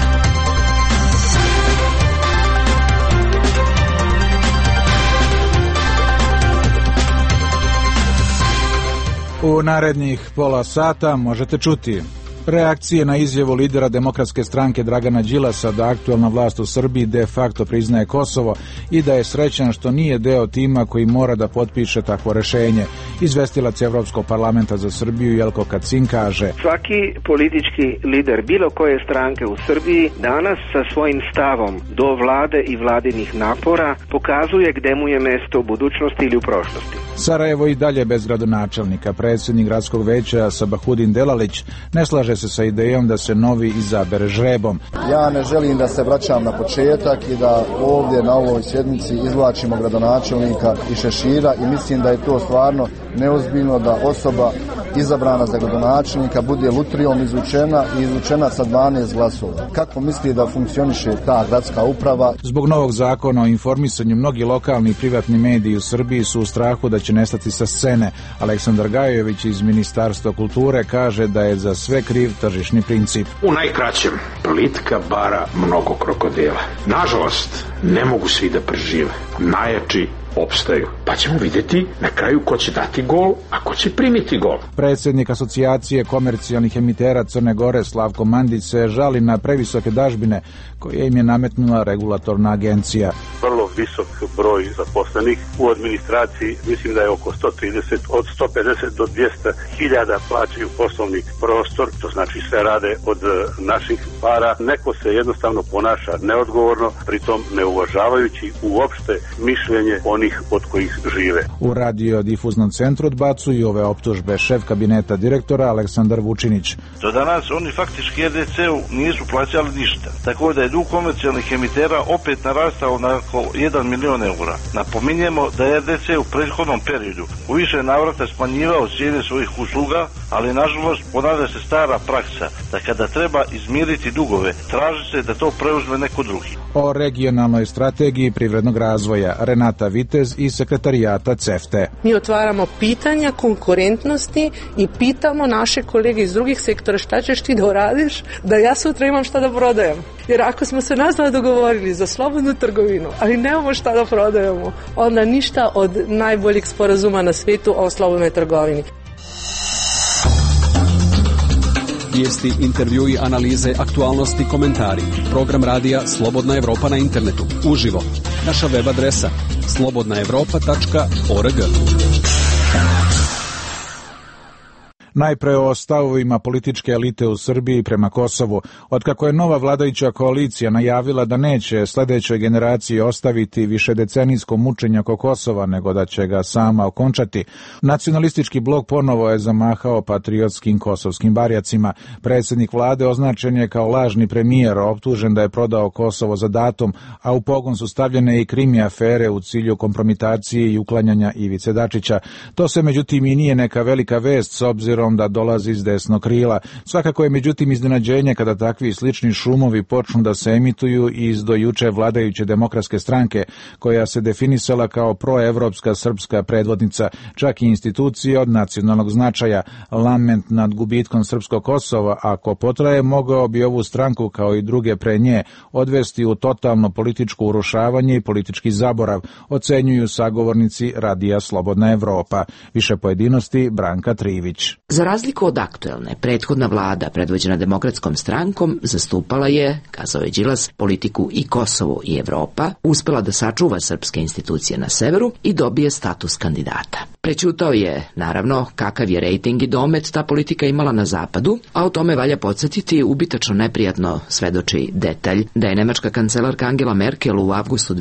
U narednih pola sata možete čuti reakcije na izjavu lidera Demokratske stranke Dragana Đilasa da aktuelna vlast u Srbiji de facto priznaje Kosovo i da je srećan što nije deo tima koji mora da potpiše takvo rešenje. Izvestilac Evropskog parlamenta za Srbiju Jelko Kacin kaže: svaki politički lider bilo koje stranke u Srbiji danas sa svojim stavom do vlade i vladinih napora pokazuje gde mu je mesto u budućnosti ili u prošlosti. Sarajevo i dalje bez gradonačelnika. Predsjednik gradskog veća Sabahudin Delalić ne slaže se sa idejom da se novi izabere žrebom. Ja ne želim da se vraćam na početak i da ovdje na ovoj sjednici izvlačimo gradonačelnika i Šešira i mislim da je to stvarno neozbiljno da osoba izabrana za gradonačelnika bude lutrijom izvučena sa 12 glasova. Kako misli da funkcioniše ta gradska uprava? Zbog novog zakona o informisanju mnogi lokalni i privatni mediji u Srbiji su u strahu da će nestati sa scene. Aleksandar Gajović iz Ministarstva kulture kaže da je za sve kriv tržišni princip. U najkraćem, politika bara mnogo krokodila. Nažalost, ne mogu svi da prežive. Najjači opstaju. Pa ćemo vidjeti na kraju ko će dati gol, a ko će primiti gol. Predsjednik Asocijacije komercijalnih emitera Crne Gore Slavko Mandić se žali na previsoke dažbine koje im je nametnula regulatorna agencija. Vrlo visok broj zaposlenih u administraciji, mislim da je oko 130, od 150 do 200 hiljada plaćaju poslovni prostor, to znači sve rade od naših para. Neko se jednostavno ponaša neodgovorno, pritom ne uvažavajući uopšte mišljenje onih od kojih žive. U radiodifuznom centru odbacuju ove optužbe šef kabineta direktora Aleksandar Vučinić. Do danas oni faktički RDC-u nisu plaćali ništa, tako da je dug komercijalnih emitera opet narastao na oko 1 milion eura. Napominjemo da je RDC u prethodnom periodu u više navrata smanjivao cijene svojih usluga, ali nažalost ponavlja se stara praksa da kada treba izmiriti dugove, traži se da to preuzme neko drugi. O regionalnoj strategiji privrednog razvoja Renata Vitez iz sekretarijata CEFTE. Mi otvaramo pitanja konkurentnosti i pitamo naše kolege iz drugih sektora šta ćeš ti da uradiš da ja sutra imam šta da prodajem. Jer ako smo se nazva dogovorili za slobodnu trgovinu, ali nemamo šta da prodajemo, onda ništa od najboljih sporazuma na svijetu o slobodnoj trgovini. Vijesti, intervjui, analize, aktualnosti, komentari. Program radija Slobodna Evropa na internetu. Uživo. Naša web adresa slobodnaevropa.org. Najpre o stavovima političke elite u Srbiji prema Kosovu. Otkako je nova vladajuća koalicija najavila da neće sledećoj generaciji ostaviti višedecenijsko mučenje oko Kosova, nego da će ga sama okončati, nacionalistički blok ponovo je zamahao patriotskim kosovskim barjacima. Predsjednik vlade označen je kao lažni premijer, optužen da je prodao Kosovo za datum, a u pogon su stavljene i krimi afere u cilju kompromitacije i uklanjanja Ivice Dačića. To se međutim i nije neka velika vest s obzirom da dolazi iz desnog krila. Svakako je međutim iznenađenje kada takvi slični šumovi počnu da se emituju iz do juče vladajuće Demokratske stranke, koja se definisala kao proevropska srpska predvodnica, čak i institucije od nacionalnog značaja. Lament nad gubitkom srpskog Kosova, ako potraje, mogao bi ovu stranku kao i druge pre nje odvesti u totalno političko urušavanje i politički zaborav, ocenjuju sagovornici Radija Slobodna Evropa. Više pojedinosti Branka Trivić. Za razliku od aktuelne, prethodna vlada predvođena Demokratskom strankom zastupala je, kazao je Đilas, politiku i Kosovo i Evropa, uspela da sačuva srpske institucije na severu i dobije status kandidata. Prećutao je, naravno, kakav je rejting i domet ta politika imala na zapadu, a o tome valja podsjetiti ubitačno neprijatno svedoči detalj da je nemačka kancelarka Angela Merkel u avgustu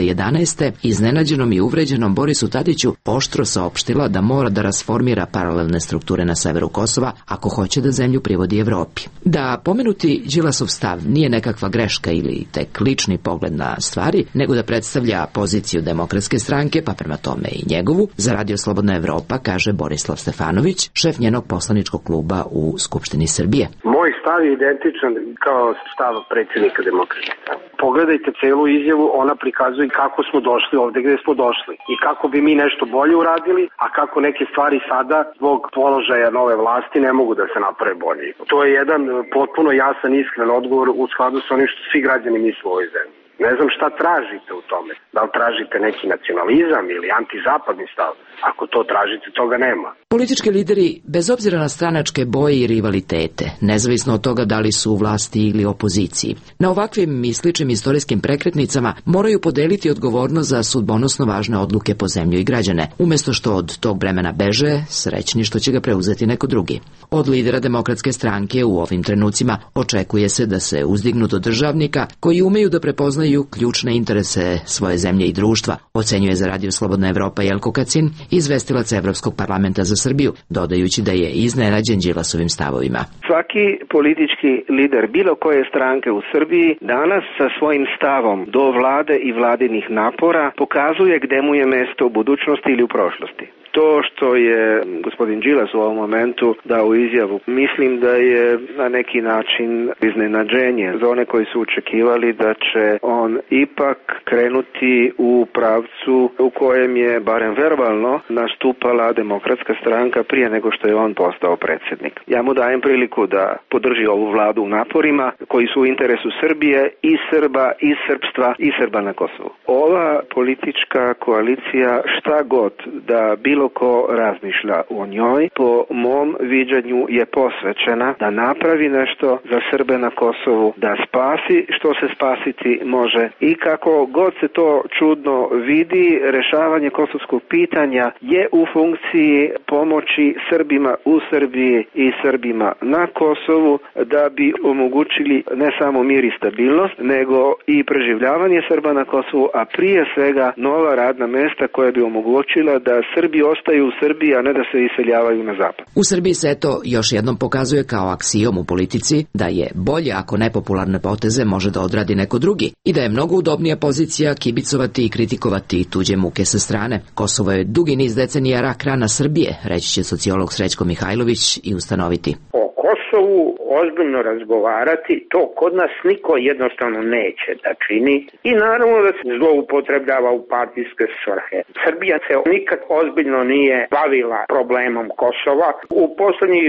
2011. iznenađenom i uvređenom Borisu Tadiću oštro saopštila da mora da rasformira paralelne strukture na severu Kosova ako hoće da zemlju privodi Evropi. Da pomenuti Đilasov stav nije nekakva greška ili tek lični pogled na stvari, nego da predstavlja poziciju Demokratske stranke, pa prema tome i njegovu, za Radio Slobodna Evropa, kaže Borislav Stefanović, šef njenog poslaničkog kluba u Skupštini Srbije. Moj stav je identičan kao stav predsjednika Demokratske stranke. Pogledajte celu izjavu, ona prikazuje kako smo došli ovde gde smo došli i kako bi mi nešto bolje uradili, a kako neke stvari sada zbog položaja nove vlasti ne mogu da se naprave bolje. To je jedan potpuno jasan, iskren odgovor u skladu sa onim što svi građani misle u ovoj zemlji. Ne znam šta tražite u tome. Da li tražite neki nacionalizam ili antizapadni stav? Ako to tražite, toga nema. Politički lideri, bez obzira na stranačke boje i rivalitete, nezavisno od toga da li su u vlasti ili opoziciji, na ovakvim i sličnim istorijskim prekretnicama moraju podeliti odgovornost za sudbonosno važne odluke po zemlju i građane, umjesto što od tog vremena beže, srećni što će ga preuzeti neko drugi. Od lidera Demokratske stranke u ovim trenucima očekuje se da se uzdignu do državnika koji umeju da prepoznaju ključne interese svoje zemlje i društva, ocenjuje za Radio Slobodna Evropa Jelko Kacin, izvestilac Evropskog parlamenta za Srbiju, dodajući da je iznenađen Đilasovim stavovima. Svaki politički lider bilo koje stranke u Srbiji danas sa svojim stavom do vlade i vladinih napora pokazuje gde mu je mesto u budućnosti ili u prošlosti. To što je gospodin Đilas u ovom momentu dao izjavu, mislim da je na neki način iznenađenje za one koji su očekivali da će on ipak krenuti u pravcu u kojem je, barem verbalno, nastupala Demokratska stranka prije nego što je on postao predsjednik. Ja mu dajem priliku da podrži ovu vladu u naporima koji su u interesu Srbije i Srba i srpstva i Srba na Kosovu. Ova politička koalicija, šta god da bilo ko razmišlja o njoj, po mom viđanju je posvećena da napravi nešto za Srbe na Kosovu, da spasi što se spasiti može i kako god se to čudno vidi, rešavanje kosovskog pitanja je u funkciji pomoći Srbima u Srbiji i Srbima na Kosovu da bi omogućili ne samo mir i stabilnost, nego i preživljavanje Srba na Kosovu, a prije svega nova radna mesta koja bi omogućila da Srbi ostaju u Srbiji, a ne da se iseljavaju na zapad. U Srbiji se to još jednom pokazuje kao aksijom u politici da je bolje ako nepopularne poteze može da odradi neko drugi i da je mnogo udobnija pozicija kibicovati i kritikovati tuđe muke sa strane. Kosovo je dugi niz decenija rak rana Srbije, reći će sociolog Srećko Mihajlović i ustanoviti. Kosovu ozbiljno razgovarati, to kod nas niko jednostavno neće da čini i naravno da se zloupotrebljava u partijske svrhe. Srbija se nikad ozbiljno nije bavila problemom Kosova. U poslednjih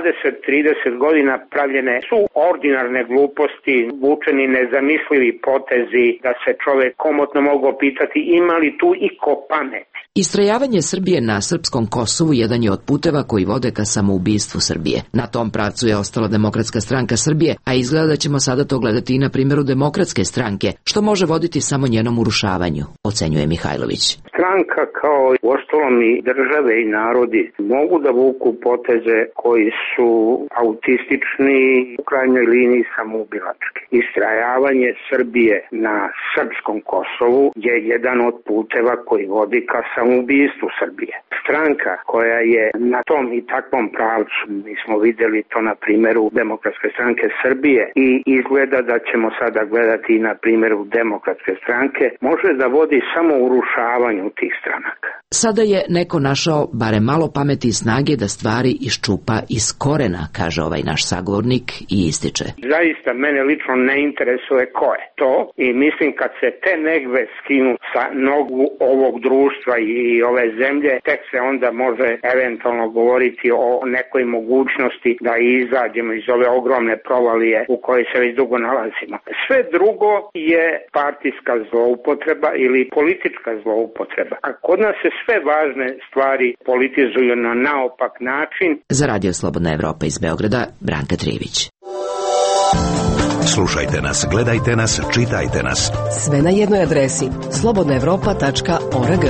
20-30 godina pravljene su ordinarne gluposti, vučeni nezamislivi potezi da se čovek komotno mogao pitati ima li tu iko pamet. Istrajavanje Srbije na srpskom Kosovu jedan je od puteva koji vode ka samoubistvu Srbije. Na tom pravcu je ostala Demokratska Demokratska stranka Srbije, a izgleda da ćemo sada to gledati i na primjeru Demokratske stranke, što može voditi samo njenom urušavanju, ocenjuje Mihajlović. Stranka kao uostalom i države i narodi mogu da vuku poteze koji su autistični, u krajnjoj liniji samoubilački. Istrajavanje Srbije na srpskom Kosovu je jedan od puteva koji vodi ka samoubistvu Srbije. Stranka koja je na tom i takvom pravcu, mi smo vidjeli to na primjeru Demokratske stranke Srbije i izgleda da ćemo sada gledati i na primjeru Demokratske stranke, može da vodi samo urušavanju tih stranaka. Sada je neko našao barem malo pameti i snage da stvari iščupa iz korena, kaže ovaj naš sagovornik i ističe. Zaista mene lično ne interesuje ko je to i mislim kad se te negve skinu sa nogu ovog društva i ove zemlje, tek se onda može eventualno govoriti o nekoj mogućnosti da izađemo iz ove ogromne provalije u kojoj se već dugo nalazimo. Sve drugo je partijska zloupotreba ili politička zloupotreba. A kod nas se sve važne stvari politizuju na naopak način. Za Radio Slobodna Evropa iz Beograda, Branka Trivić. Slušajte nas, gledajte nas, čitajte nas. Sve na jednoj adresi slobodnaevropa.org.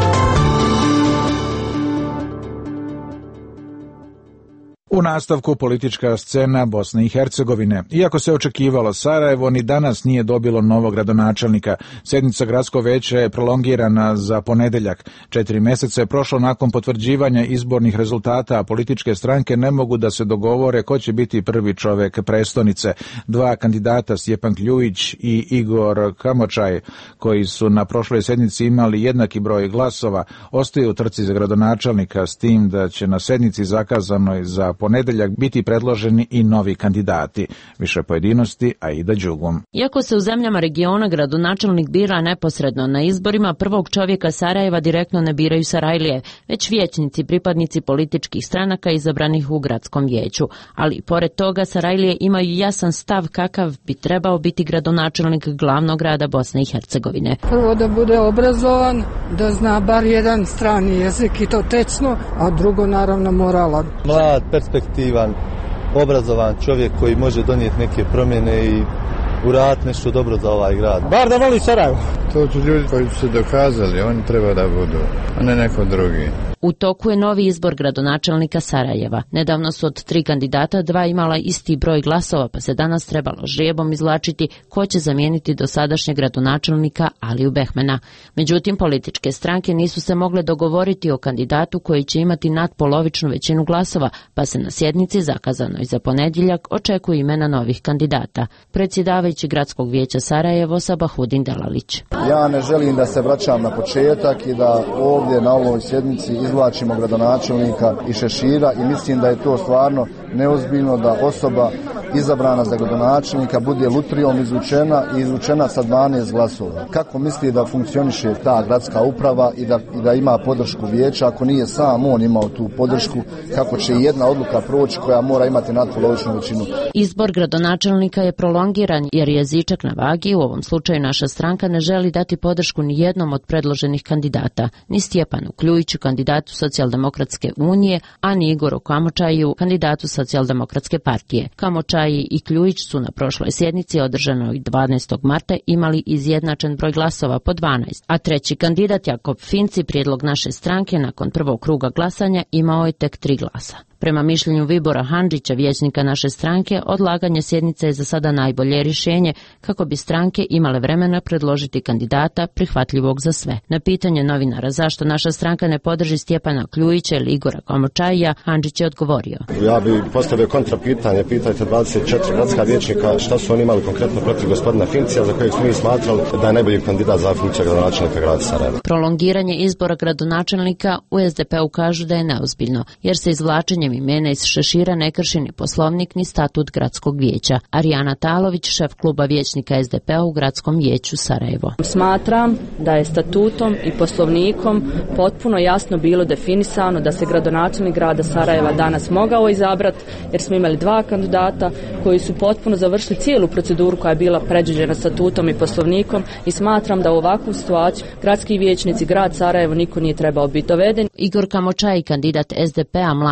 U nastavku politička scena Bosne i Hercegovine. Iako se očekivalo, Sarajevo ni danas nije dobilo novog gradonačelnika. Sjednica gradskog veća je prolongirana za ponedeljak. 4 mjeseca je prošlo nakon potvrđivanja izbornih rezultata, a političke stranke ne mogu da se dogovore ko će biti prvi čovjek prestonice. 2 kandidata, Stjepan Kljujić i Igor Kamočaj, koji su na prošloj sjednici imali jednaki broj glasova, ostaju u trci za gradonačelnika, s tim da će na sjednici zakazanoj za ponedeljak biti predloženi i novi kandidati. Više pojedinosti, Aida Đugum. Iako se u zemljama regiona gradonačelnik bira neposredno na izborima, prvog čovjeka Sarajeva direktno ne biraju Sarajlije, već vijećnici, pripadnici političkih stranaka izabranih u gradskom vijeću. Ali pored toga Sarajlije imaju jasan stav kakav bi trebao biti gradonačelnik glavnog grada Bosne i Hercegovine. Prvo da bude obrazovan, da zna bar jedan strani jezik i to tecno, a drugo naravno moralan. Mlad, perspektivan, obrazovan čovjek koji može donijeti neke promjene i uraditi nešto dobro za ovaj grad. Bar da voli Sarajevo. To su ljudi koji su se dokazali, oni treba da budu, a ne neko drugi. U toku je novi izbor gradonačelnika Sarajeva. Nedavno su od 3 kandidata 2 imala isti broj glasova, pa se danas trebalo žrijebom izvlačiti ko će zamijeniti dosadašnjeg gradonačelnika Aliju Behmena. Međutim, političke stranke nisu se mogle dogovoriti o kandidatu koji će imati nadpolovičnu većinu glasova, pa se na sjednici zakazanoj za ponedjeljak očekuju imena novih kandidata. Predsjedavajući gradskog vijeća Sarajevo Sabahudin Delalić. Ja ne želim da se vraćam na početak i da ovdje na ovoj sjednici izvlačimo gradonačelnika i Šešira i mislim da je to stvarno neozbiljno da osoba izabrana za gradonačelnika bude lutrijom izvučena sa 12 glasova. Kako misli da funkcioniše ta gradska uprava i da ima podršku vijeća, ako nije sam on imao tu podršku, kako će jedna odluka proći koja mora imati nadpolovičnu većinu. Izbor gradonačelnika je prolongiran jer je jezičak na vagi. U ovom slučaju naša stranka ne želi dati podršku ni jednom od predloženih kandidata, ni Stjepanu Kljujiću, kandidatu Socijaldemokratske unije, a ni Igoru Kamočaju, kandidatu Socijaldemokratske partije. Kamočaji i Kljujić su na prošloj sjednici održanoj 12. marta imali izjednačen broj glasova po 12, a treći kandidat Jakob Finci, prijedlog naše stranke, nakon prvog kruga glasanja imao je tek 3 glasa. Prema mišljenju Vibora Handžića, vijećnika naše stranke, odlaganje sjednice je za sada najbolje rješenje kako bi stranke imale vremena predložiti kandidata prihvatljivog za sve. Na pitanje novinara zašto naša stranka ne podrži Stjepana Kljujića ili Igora Kamočaja, Handžić je odgovorio. Ja bih postavio kontrapitanje, pitajte 24 gradska vijećnika šta su oni imali konkretno protiv gospodina Fincija, za kojeg smo mi smatrali da je najbolji kandidat za funkciju gradonačelnika grada Sarajeva. Prolongiranje izbora gradonačelnika u SDP-u kažu da je neozbiljno, jer se izvlačenjem imena iz Šešira ne krši ni poslovnik ni statut gradskog vijeća. Arijana Talović, šef kluba vijećnika SDP-a u gradskom vijeću Sarajevo. Smatram da je statutom i poslovnikom potpuno jasno bilo definisano da se gradonačelnik grada Sarajeva danas mogao izabrati, jer smo imali 2 kandidata koji su potpuno završili cijelu proceduru koja je bila predviđena statutom i poslovnikom i smatram da u ovakvu situaciju gradski vijećnici grad Sarajevo niko nije trebao biti doveden. Igor Kamočaj, kandidat SDP-a, mladi političar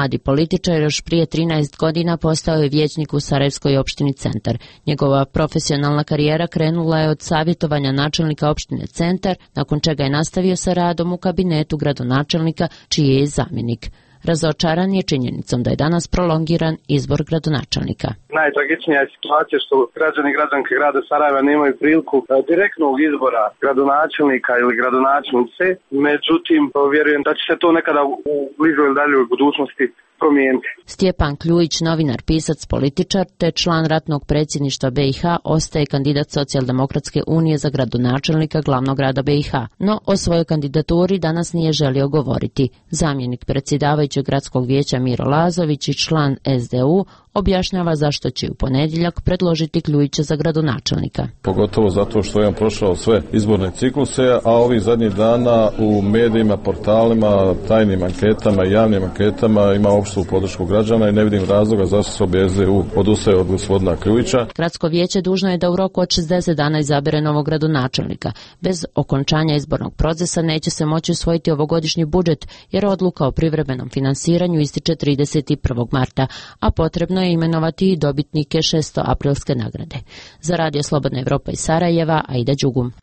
političar još prije 13 godina postao je vijećnik u Sarajevskoj opštini Centar. Njegova profesionalna karijera krenula je od savjetovanja načelnika opštine Centar, nakon čega je nastavio sa radom u kabinetu gradonačelnika, čiji je zamjenik. Razočaran je činjenicom da je danas prolongiran izbor gradonačelnika. Najtragičnija je situacija što građani i građanke grada Sarajeva nemaju priliku direktnog izbora gradonačelnika ili gradonačelnice, međutim vjerujem da će se to nekada u bližoj ili daljoj budućnosti promijeniti. Stjepan Kljujić, novinar, pisac, političar te član ratnog predsjedništva BiH, ostaje kandidat Socijaldemokratske unije za gradonačelnika glavnog grada BiH, no o svojoj kandidaturi danas nije želio govoriti. Zamjenik predsjedavajućeg gradskog vijeća Miro Lazović i član SDU objašnjava zašto će u ponedjeljak predložiti Kljujića za gradonačelnika. Pogotovo zato što je prošao sve izborne cikluse, a ovih zadnjih dana u medijima, portalima, tajnim anketama i javnim anketama ima opštu podršku građana i ne vidim razloga zašto se bi SDU odustaje od gospodina Kljujića. Gradsko vijeće dužno je da u roku od 60 dana izabere novog gradonačelnika. Bez okončanja izbornog procesa neće se moći usvojiti ovogodišnji budžet, jer odluka o privremenom finansiranju ističe 31. marta, a potrebno je imenovati i dobitnike 600 aprilske nagrade. Za Radio Slobodna Evropa iz Sarajeva, Aida Đugum.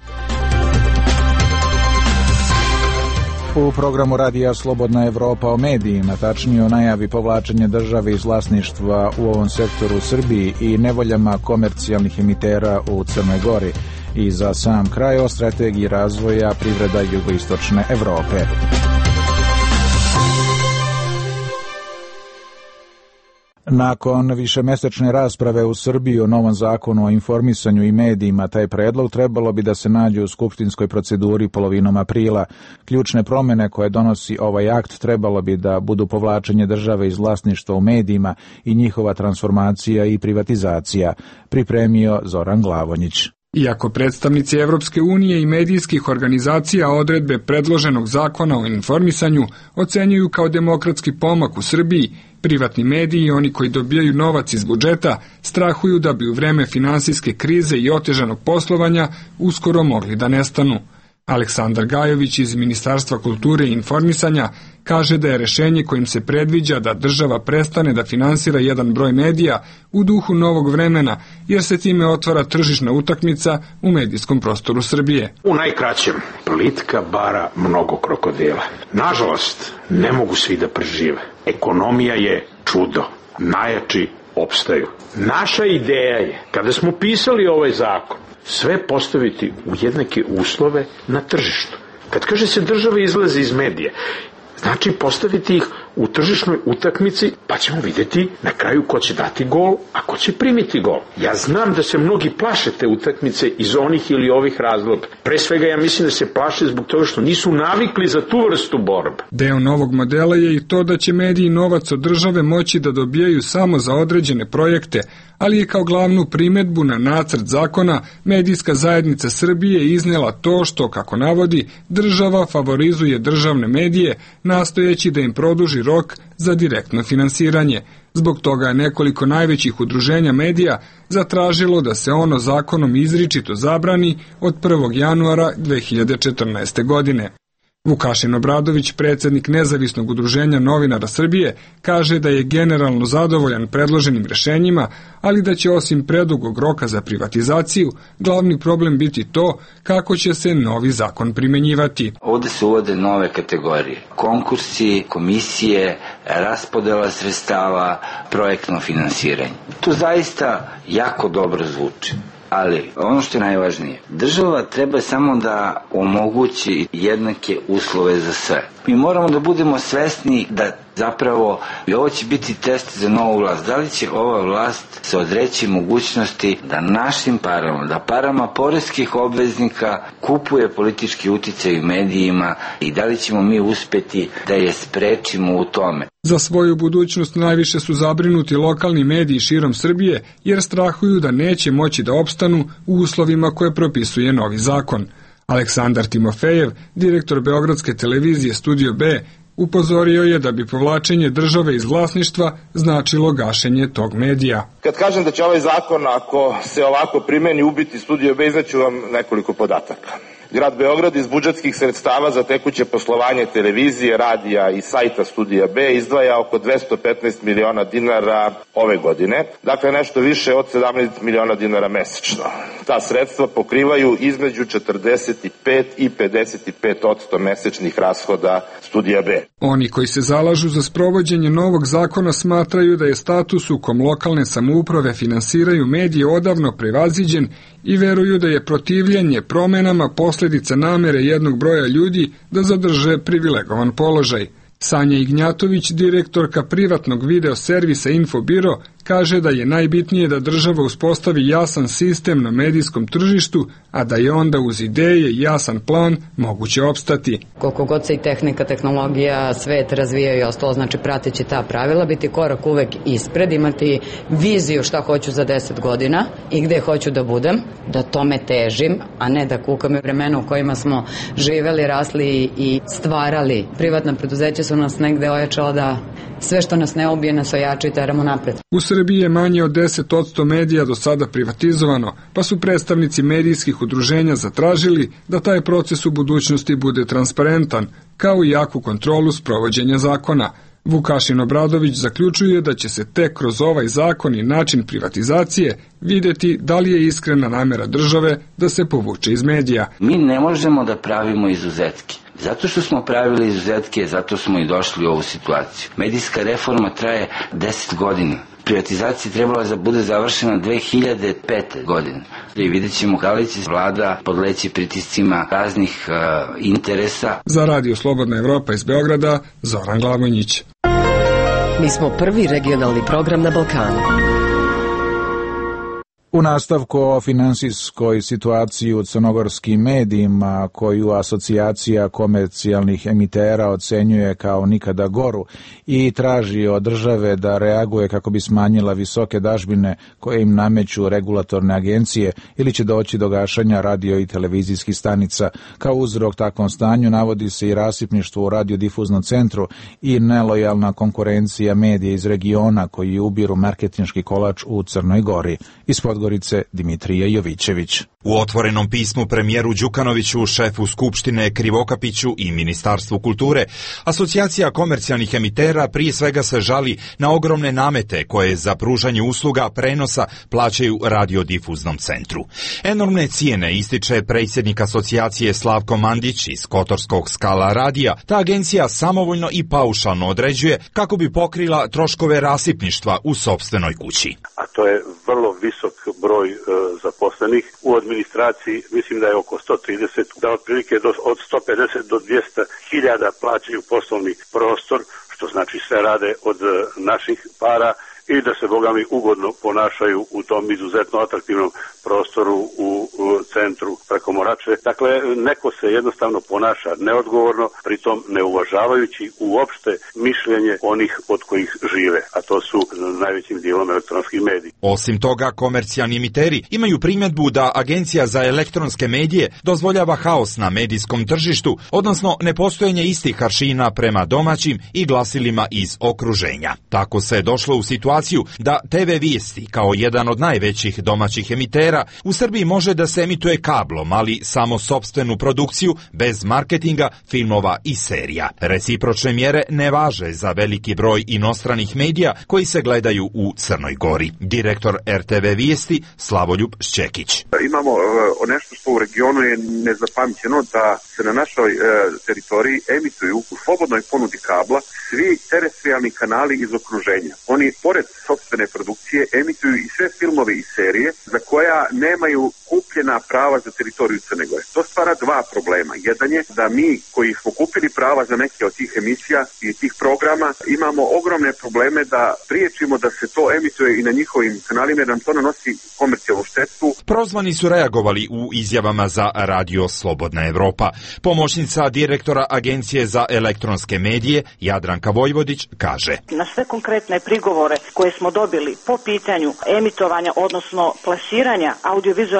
U programu Radija Slobodna Evropa o medijima, tačnije o najavi povlačenja države iz vlasništva u ovom sektoru u Srbiji i nevoljama komercijalnih emitera u Crnoj Gori. I za sam kraj o strategiji razvoja privreda jugoistočne Evrope. Nakon višemesečne rasprave u Srbiji o novom zakonu o informisanju i medijima, taj predlog trebalo bi da se nađe u skupštinskoj proceduri polovinom aprila. Ključne promjene koje donosi ovaj akt trebalo bi da budu povlačenje države iz vlasništva u medijima i njihova transformacija i privatizacija, pripremio Zoran Glavonjić. Iako predstavnici Evropske unije i medijskih organizacija odredbe predloženog zakona o informisanju ocenjuju kao demokratski pomak u Srbiji, privatni mediji i oni koji dobijaju novac iz budžeta strahuju da bi u vreme finansijske krize i otežanog poslovanja uskoro mogli da nestanu. Aleksandar Gajović iz Ministarstva kulture i informisanja kaže da je rešenje kojim se predviđa da država prestane da finansira jedan broj medija u duhu novog vremena, jer se time otvara tržišna utakmica u medijskom prostoru Srbije. U najkraćem, politika bara mnogo krokodila. Nažalost, ne mogu svi da prežive. Ekonomija je čudo. Najjači opstaju. Naša ideja je, kada smo pisali ovaj zakon, sve postaviti u jednake uslove na tržištu. Kad kaže se država izlazi iz medija, znači postaviti ih u tržišnoj utakmici, pa ćemo vidjeti na kraju ko će dati gol, a ko će primiti gol. Ja znam da se mnogi plaše te utakmice iz onih ili ovih razloga. Pre svega ja mislim da se plaše zbog toga što nisu navikli za tu vrstu borbe. Deo novog modela je i to da će mediji novac od države moći da dobijaju samo za određene projekte, ali je kao glavnu primedbu na nacrt zakona medijska zajednica Srbije iznela to što, kako navodi, država favorizuje državne medije, nastojeći da im produži rok za direktno finansiranje. Zbog toga je nekoliko najvećih udruženja medija zatražilo da se ono zakonom izričito zabrani od 1. januara 2014. godine. Vukašin Obradović, predsjednik Nezavisnog udruženja novinara Srbije, kaže da je generalno zadovoljan predloženim rešenjima, ali da će osim predugog roka za privatizaciju glavni problem biti to kako će se novi zakon primenjivati. Ovdje se uvode nove kategorije. Konkursi, komisije, raspodela sredstava, projektno finansiranje. To zaista jako dobro zvuči. Ali ono što je najvažnije, država treba samo da omogući jednake uslove za sve. Mi moramo da budemo svesni da zapravo ovo će biti test za novu vlast. Da li će ova vlast se odreći mogućnosti da našim parama, da parama poreskih obveznika kupuje politički uticaj u medijima i da li ćemo mi uspeti da je sprečimo u tome. Za svoju budućnost najviše su zabrinuti lokalni mediji širom Srbije jer strahuju da neće moći da opstanu u uslovima koje propisuje novi zakon. Aleksandar Timofejev, direktor Beogradske televizije Studio B, upozorio je da bi povlačenje države iz vlasništva značilo gašenje tog medija. Kad kažem da će ovaj zakon, ako se ovako primeni, ubiti Studio B, izneću vam nekoliko podataka. Grad Beograd iz budžetskih sredstava za tekuće poslovanje televizije, radija i sajta Studija B izdvaja oko 215 miliona dinara ove godine, dakle nešto više od 17 miliona dinara mesečno. Ta sredstva pokrivaju između 45 i 55% mesečnih rashoda Studija B. Oni koji se zalažu za sprovođenje novog zakona smatraju da je status u kom lokalne samouprave finansiraju medije odavno prevaziđen i veruju da je protivljenje promenama posljedica namere jednog broja ljudi da zadrže privilegovan položaj. Sanja Ignjatović, direktorka privatnog video servisa Infobiro, kaže da je najbitnije da država uspostavi jasan sistem na medijskom tržištu, a da je onda uz ideje i jasan plan moguće opstati. Koliko god se i tehnika, tehnologija, svet razvijaju i ostalo, znači prateći ta pravila, biti korak uvek ispred, imati viziju šta hoću za 10 godina i gde hoću da budem, da tome težim, a ne da kukam u vremenu u kojima smo živeli, rasli i stvarali. Privatna preduzeća su nas negde ojačala da sve što nas ne ubije nas ojača i teramo napred. U Srbiji je manje od 10% medija do sada privatizovano, pa su predstavnici medijskih udruženja zatražili da taj proces u budućnosti bude transparentan, kao i jaku kontrolu sprovođenja zakona. Vukašin Obradović zaključuje da će se tek kroz ovaj zakon i način privatizacije vidjeti da li je iskrena namera države da se povuče iz medija. Mi ne možemo da pravimo izuzetke. Zato što smo pravili izuzetke, zato smo i došli u ovu situaciju. Medijska reforma traje 10 godina. Privatizacija trebala da bude završena 2005. godine. I vidjet ćemo da li će vlada podleći pritiscima raznih interesa. Za Radio Slobodna Evropa iz Beograda, Zoran Glavonjić. Mi smo prvi regionalni program na Balkanu. U nastavku o finansijskoj situaciji u crnogorskim medijima, koju asocijacija komercijalnih emitera ocenjuje kao nikada goru i traži od države da reaguje kako bi smanjila visoke dažbine koje im nameću regulatorne agencije, ili će doći do gašanja radio i televizijskih stanica. Kao uzrok takvom stanju navodi se i rasipništvo u radiodifuznom centru i nelojalna konkurencija medija iz regiona koji ubiru marketinški kolač u Crnoj Gori. Iz Podgorice Dimitrija Jovićević. U otvorenom pismu premijeru Đukanoviću, šefu Skupštine Krivokapiću i Ministarstvu kulture, asocijacija komercijalnih emitera prije svega se žali na ogromne namete koje za pružanje usluga prenosa plaćaju radiodifuznom centru. Enormne cijene ističe predsjednik asocijacije Slavko Mandić iz Kotorskog Skala radija. Ta agencija samovoljno i paušalno određuje kako bi pokrila troškove rasipništva u sopstvenoj kući. A to je vrlo visok broj zaposlenih. U administraciji mislim da je oko 130, da otprilike od 150 do 200 hiljada plaćaju poslovni prostor, što znači sve rade od naših para i da se bogami ugodno ponašaju u tom izuzetno atraktivnom prostoru u centru preko Morače. Dakle, neko se jednostavno ponaša neodgovorno, pritom ne uvažavajući uopšte mišljenje onih od kojih žive, a to su najvećim dijelom elektronskih mediji. Osim toga, komercijalni emiteri imaju primjedbu da Agencija za elektronske medije dozvoljava haos na medijskom tržištu, odnosno nepostojanje istih aršina prema domaćim i glasilima iz okruženja. Tako se došlo u situaciju da TV Vijesti, kao jedan od najvećih domaćih emitera, u Srbiji može da se emituje kablom, ali samo sopstvenu produkciju, bez marketinga, filmova i serija. Recipročne mjere ne važe za veliki broj inostranih medija koji se gledaju u Crnoj Gori. Direktor RTV Vijesti Slavoljub Šćekić. Imamo nešto što u regionu je nezapamćeno, da se na našoj teritoriji emituju u slobodnoj ponudi kabla svi terestrijalni kanali iz okruženja. Oni, pored sopstvene produkcije, emituju i sve filmove i serije za koja nemaju kupljena prava za teritoriju Crne Gore. To stvara dva problema. Jedan je da mi koji smo kupili prava za neke od tih emisija i tih programa imamo ogromne probleme da priječimo da se to emituje i na njihovim kanalima, jer nam to nanosi komercijalnu štetu. Prozvani su reagovali u izjavama za Radio Slobodna Evropa. Pomoćnica direktora Agencije za elektronske medije Jadranka Vojvodić kaže: Na sve konkretne prigovore koje smo dobili po pitanju emitovanja, odnosno plasiranja audiovizualnih medijskih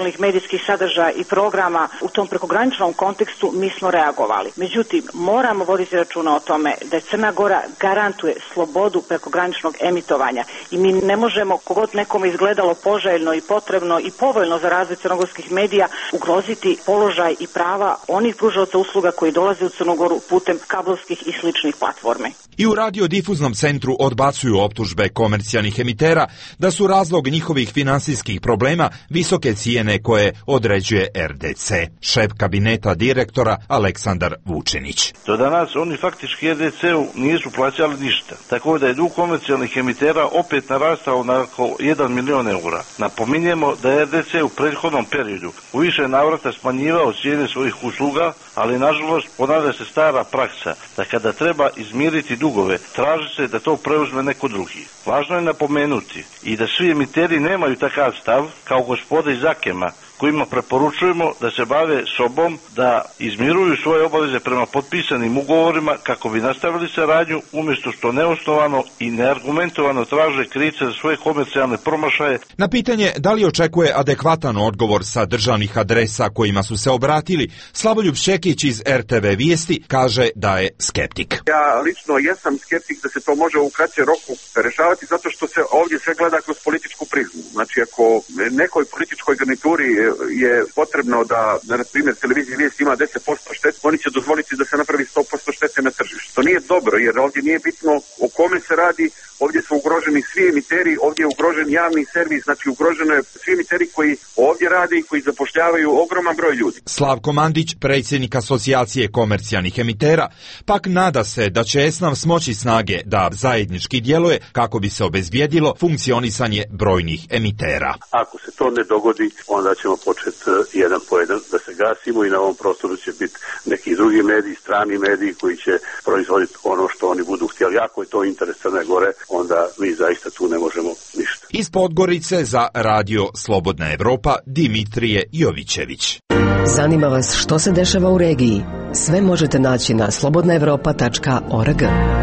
medijskih sadržaja i programa u tom prekograničnom kontekstu mi smo reagovali. Međutim, moramo voditi računa o tome da Crna Gora garantuje slobodu prekograničnog emitovanja i mi ne možemo, kogod nekome izgledalo poželjno i potrebno i povoljno za razvoj crnogorskih medija, ugroziti položaj i prava onih pružaoca usluga koji dolaze u Crnu Goru putem kablovskih i sličnih platformi. I u radiodifuznom centru odbacuju optužbe komercijalnih emitera da su razlog njihovih finansijskih problema visoke cijene koje određuje RDC. Šef kabineta direktora Aleksandar Vučinić. Do danas oni faktički RDC-u nisu plaćali ništa, tako da je dug komercijalnih emitera opet narastao na oko 1 milion eura. Napominjemo da je RDC u prethodnom periodu u više navrata smanjivao cijene svojih usluga, ali nažalost ponavlja se stara praksa da kada treba izmiriti dugove, traži se da to preuzme neko drugi. Važno je napomenuti i da svi emiteri nemaju takav stav kao gospoda iz Akema, kojima preporučujemo da se bave sobom, da izmiruju svoje obaveze prema potpisanim ugovorima kako bi nastavili saradnju, umjesto što neosnovano i neargumentovano traže krivce za svoje komercijalne promašaje. Na pitanje da li očekuje adekvatan odgovor sa državnih adresa kojima su se obratili, Slavoljub Šekić iz RTV Vijesti kaže da je skeptik. Ja lično jesam skeptik da se to može u kraćem roku rešavati, zato što se ovdje sve gleda kroz političku prizmu. Znači, ako nekoj političkoj garnituri je potrebno da, na primjer, televizija Vijest ima 10% štete, oni će dozvoliti da se napravi 100% štete na tržištu. To nije dobro, jer ovdje nije bitno o kome se radi, ovdje su ugroženi svi emiteri, ovdje je ugrožen javni servis, znači ugroženo je svi emiteri koji ovdje rade i koji zapošljavaju ogroman broj ljudi. Slavko Mandić, predsjednik Asocijacije komercijalnih emitera, pak nada se da će ESNAV smoći snage da zajednički djeluje kako bi se obezbijedilo funkcionisanje brojnih emitera. Ako se to ne dogodi, onda ćemo početi jedan po jedan da se gasimo i na ovom prostoru će biti neki drugi mediji, strani mediji koji će proizvoditi ono što oni budu htjeli. Ako je to interes Crne Gore, onda mi zaista tu ne možemo ništa. Iz Podgorice za Radio Slobodna Evropa Dimitrije Jovićević. Zanima vas što se dešava u regiji? Sve možete naći na slobodnaevropa.org.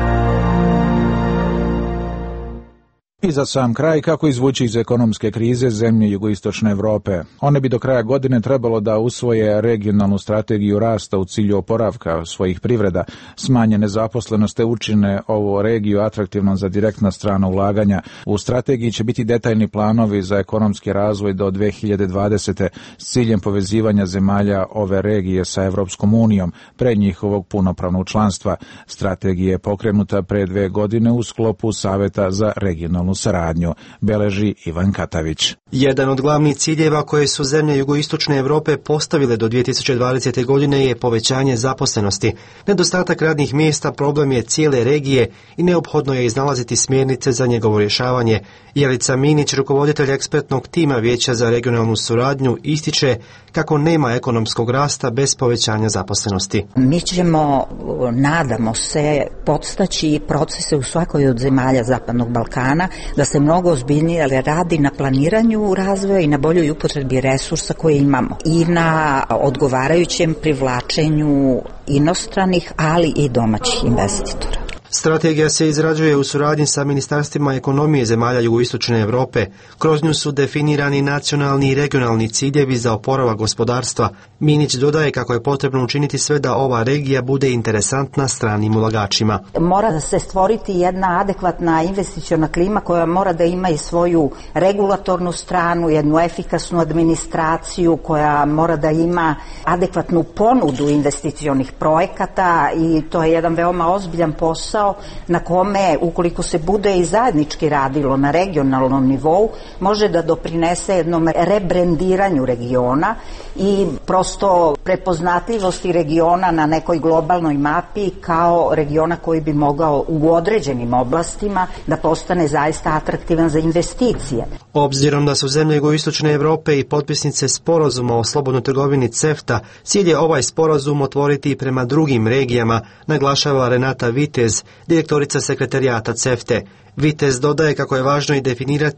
I za sam kraj, kako izvući iz ekonomske krize zemlje jugoistočne Evrope. One bi do kraja godine trebalo da usvoje regionalnu strategiju rasta u cilju oporavka svojih privreda, smanje nezaposlenost te učine ovu regiju atraktivnom za direktna strana ulaganja. U strategiji će biti detaljni planovi za ekonomski razvoj do 2020. s ciljem povezivanja zemalja ove regije sa Evropskom unijom pre njihovog punopravnog članstva. Strategija je pokrenuta pre 2 godine u sklopu Saveta za regionalnu saradnju, beleži Ivan Katavić. Jedan od glavnih ciljeva koje su zemlje jugoistočne Evrope postavile do 2020. godine je povećanje zaposlenosti. Nedostatak radnih mjesta problem je cijele regije i neophodno je iznalaziti smjernice za njegovo rješavanje. Jelica Minić, rukovoditelj ekspertnog tima Vijeća za regionalnu suradnju, ističe kako nema ekonomskog rasta bez povećanja zaposlenosti. Mi ćemo, nadamo se, podstaći procese u svakoj od zemalja Zapadnog Balkana da se mnogo ozbiljnije radi na planiranju razvoja i na boljoj upotrebi resursa koje imamo i na odgovarajućem privlačenju inostranih, ali i domaćih investitora. Strategija se izrađuje u suradnji sa ministarstvima ekonomije zemalja jugoistočne Evrope. Kroz nju su definirani nacionalni i regionalni ciljevi za oporavak gospodarstva. Minić dodaje kako je potrebno učiniti sve da ova regija bude interesantna stranim ulagačima. Mora da se stvoriti jedna adekvatna investiciona klima koja mora da ima i svoju regulatornu stranu, jednu efikasnu administraciju koja mora da ima adekvatnu ponudu investicionih projekata i to je jedan veoma ozbiljan posao na kome, ukoliko se bude i zajednički radilo na regionalnom nivou, može da doprinese jednom rebrendiranju regiona i prosto prepoznatljivosti regiona na nekoj globalnoj mapi kao regiona koji bi mogao u određenim oblastima da postane zaista atraktivan za investicije. Obzirom da su zemlje jugoistočne Evrope i potpisnice sporazuma o slobodnoj trgovini CEFTA, cilj je ovaj sporazum otvoriti i prema drugim regijama, naglašava Renata Vitez, direktorica sekretarijata CEFTE. Vitez dodaje kako je važno i definirati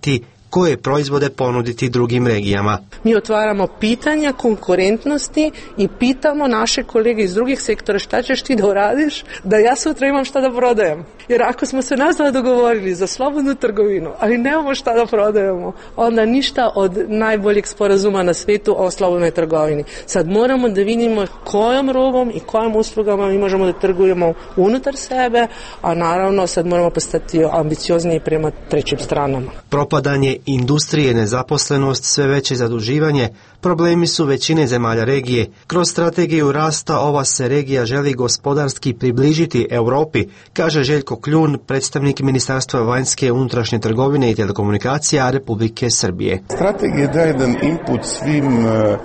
koje proizvode ponuditi drugim regijama. Mi otvaramo pitanja konkurentnosti i pitamo naše kolege iz drugih sektora šta ćeš ti da uradiš da ja sutra imam šta da prodajem. Jer ako smo se nas dogovorili za slobodnu trgovinu, ali nemamo šta da prodajemo, onda ništa od najboljeg sporazuma na svijetu o slobodnoj trgovini. Sad moramo da vidimo kojom robom i kojim uslugama mi možemo da trgujemo unutar sebe, a naravno sad moramo postati ambiciozniji prema trećim stranama. Propadanje industrije, nezaposlenost, sve veće zaduživanje, problemi su većine zemalja regije. Kroz strategiju rasta ova se regija želi gospodarski približiti Europi, kaže Željko Kljun, predstavnik Ministarstva vanjske, unutrašnje trgovine i telekomunikacija Republike Srbije. Strategija daje jedan input svim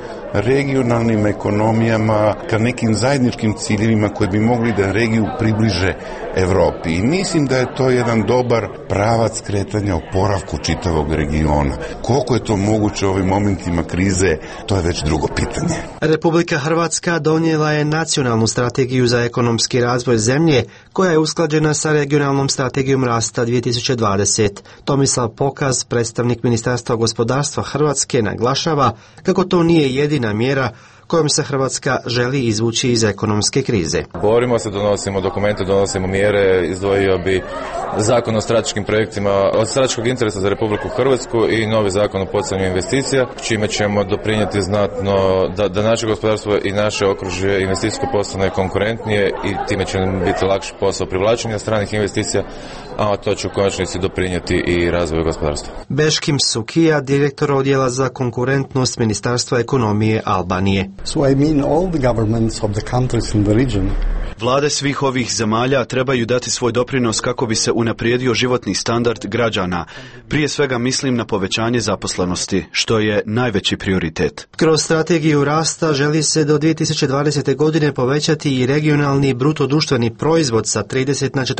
regionalnim ekonomijama ka nekim zajedničkim ciljevima koji bi mogli da regiju približe Evropi. I mislim da je to jedan dobar pravac kretanja oporavku čitavog regiona. Koliko je to moguće u ovim momentima krize, to je već drugo pitanje. Republika Hrvatska donijela je nacionalnu strategiju za ekonomski razvoj zemlje koja je usklađena sa regionalnom strategijom rasta 2020. Tomislav Pokaz, predstavnik Ministarstva gospodarstva Hrvatske, naglašava kako to nije jedina mjera kojom se Hrvatska želi izvući iz ekonomske krize. Borimo se, donosimo dokumente, donosimo mjere, izdvojio bi zakon o strateškim projektima od strateškog interesa za Republiku Hrvatsku i novi zakon o poticanju investicija, čime ćemo doprinijeti znatno da naše gospodarstvo i naše okružje investicijsko postane konkurentnije i time će nam biti lakši posao privlačenja stranih investicija, a to će u konačnici doprinijeti i razvoju gospodarstva. Beškim Sukija, direktor odjela za konkurentnost Ministarstva ekonomije Albanije. So I mean all the governments of the countries in the region. Vlade svih ovih zemalja trebaju dati svoj doprinos kako bi se unaprijedio životni standard građana. Prije svega mislim na povećanje zaposlenosti, što je najveći prioritet. Kroz strategiju rasta želi se do 2020. godine povećati i regionalni bruto društveni proizvod sa 30 na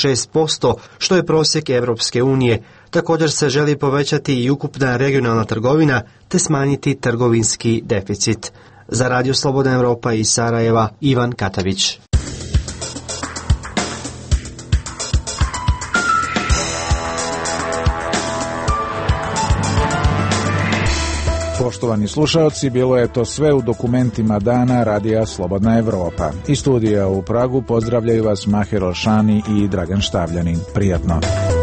46%, što je prosjek Europske unije. Također se želi povećati i ukupna regionalna trgovina te smanjiti trgovinski deficit. Za Radio Slobodna Europa iz Sarajeva, Ivan Katavić. Poštovani slušalci, bilo je to sve u dokumentima dana Radija Slobodna Evropa. Iz studija u Pragu pozdravljaju vas Mahir Olšani i Dragan Štavljanin. Prijatno.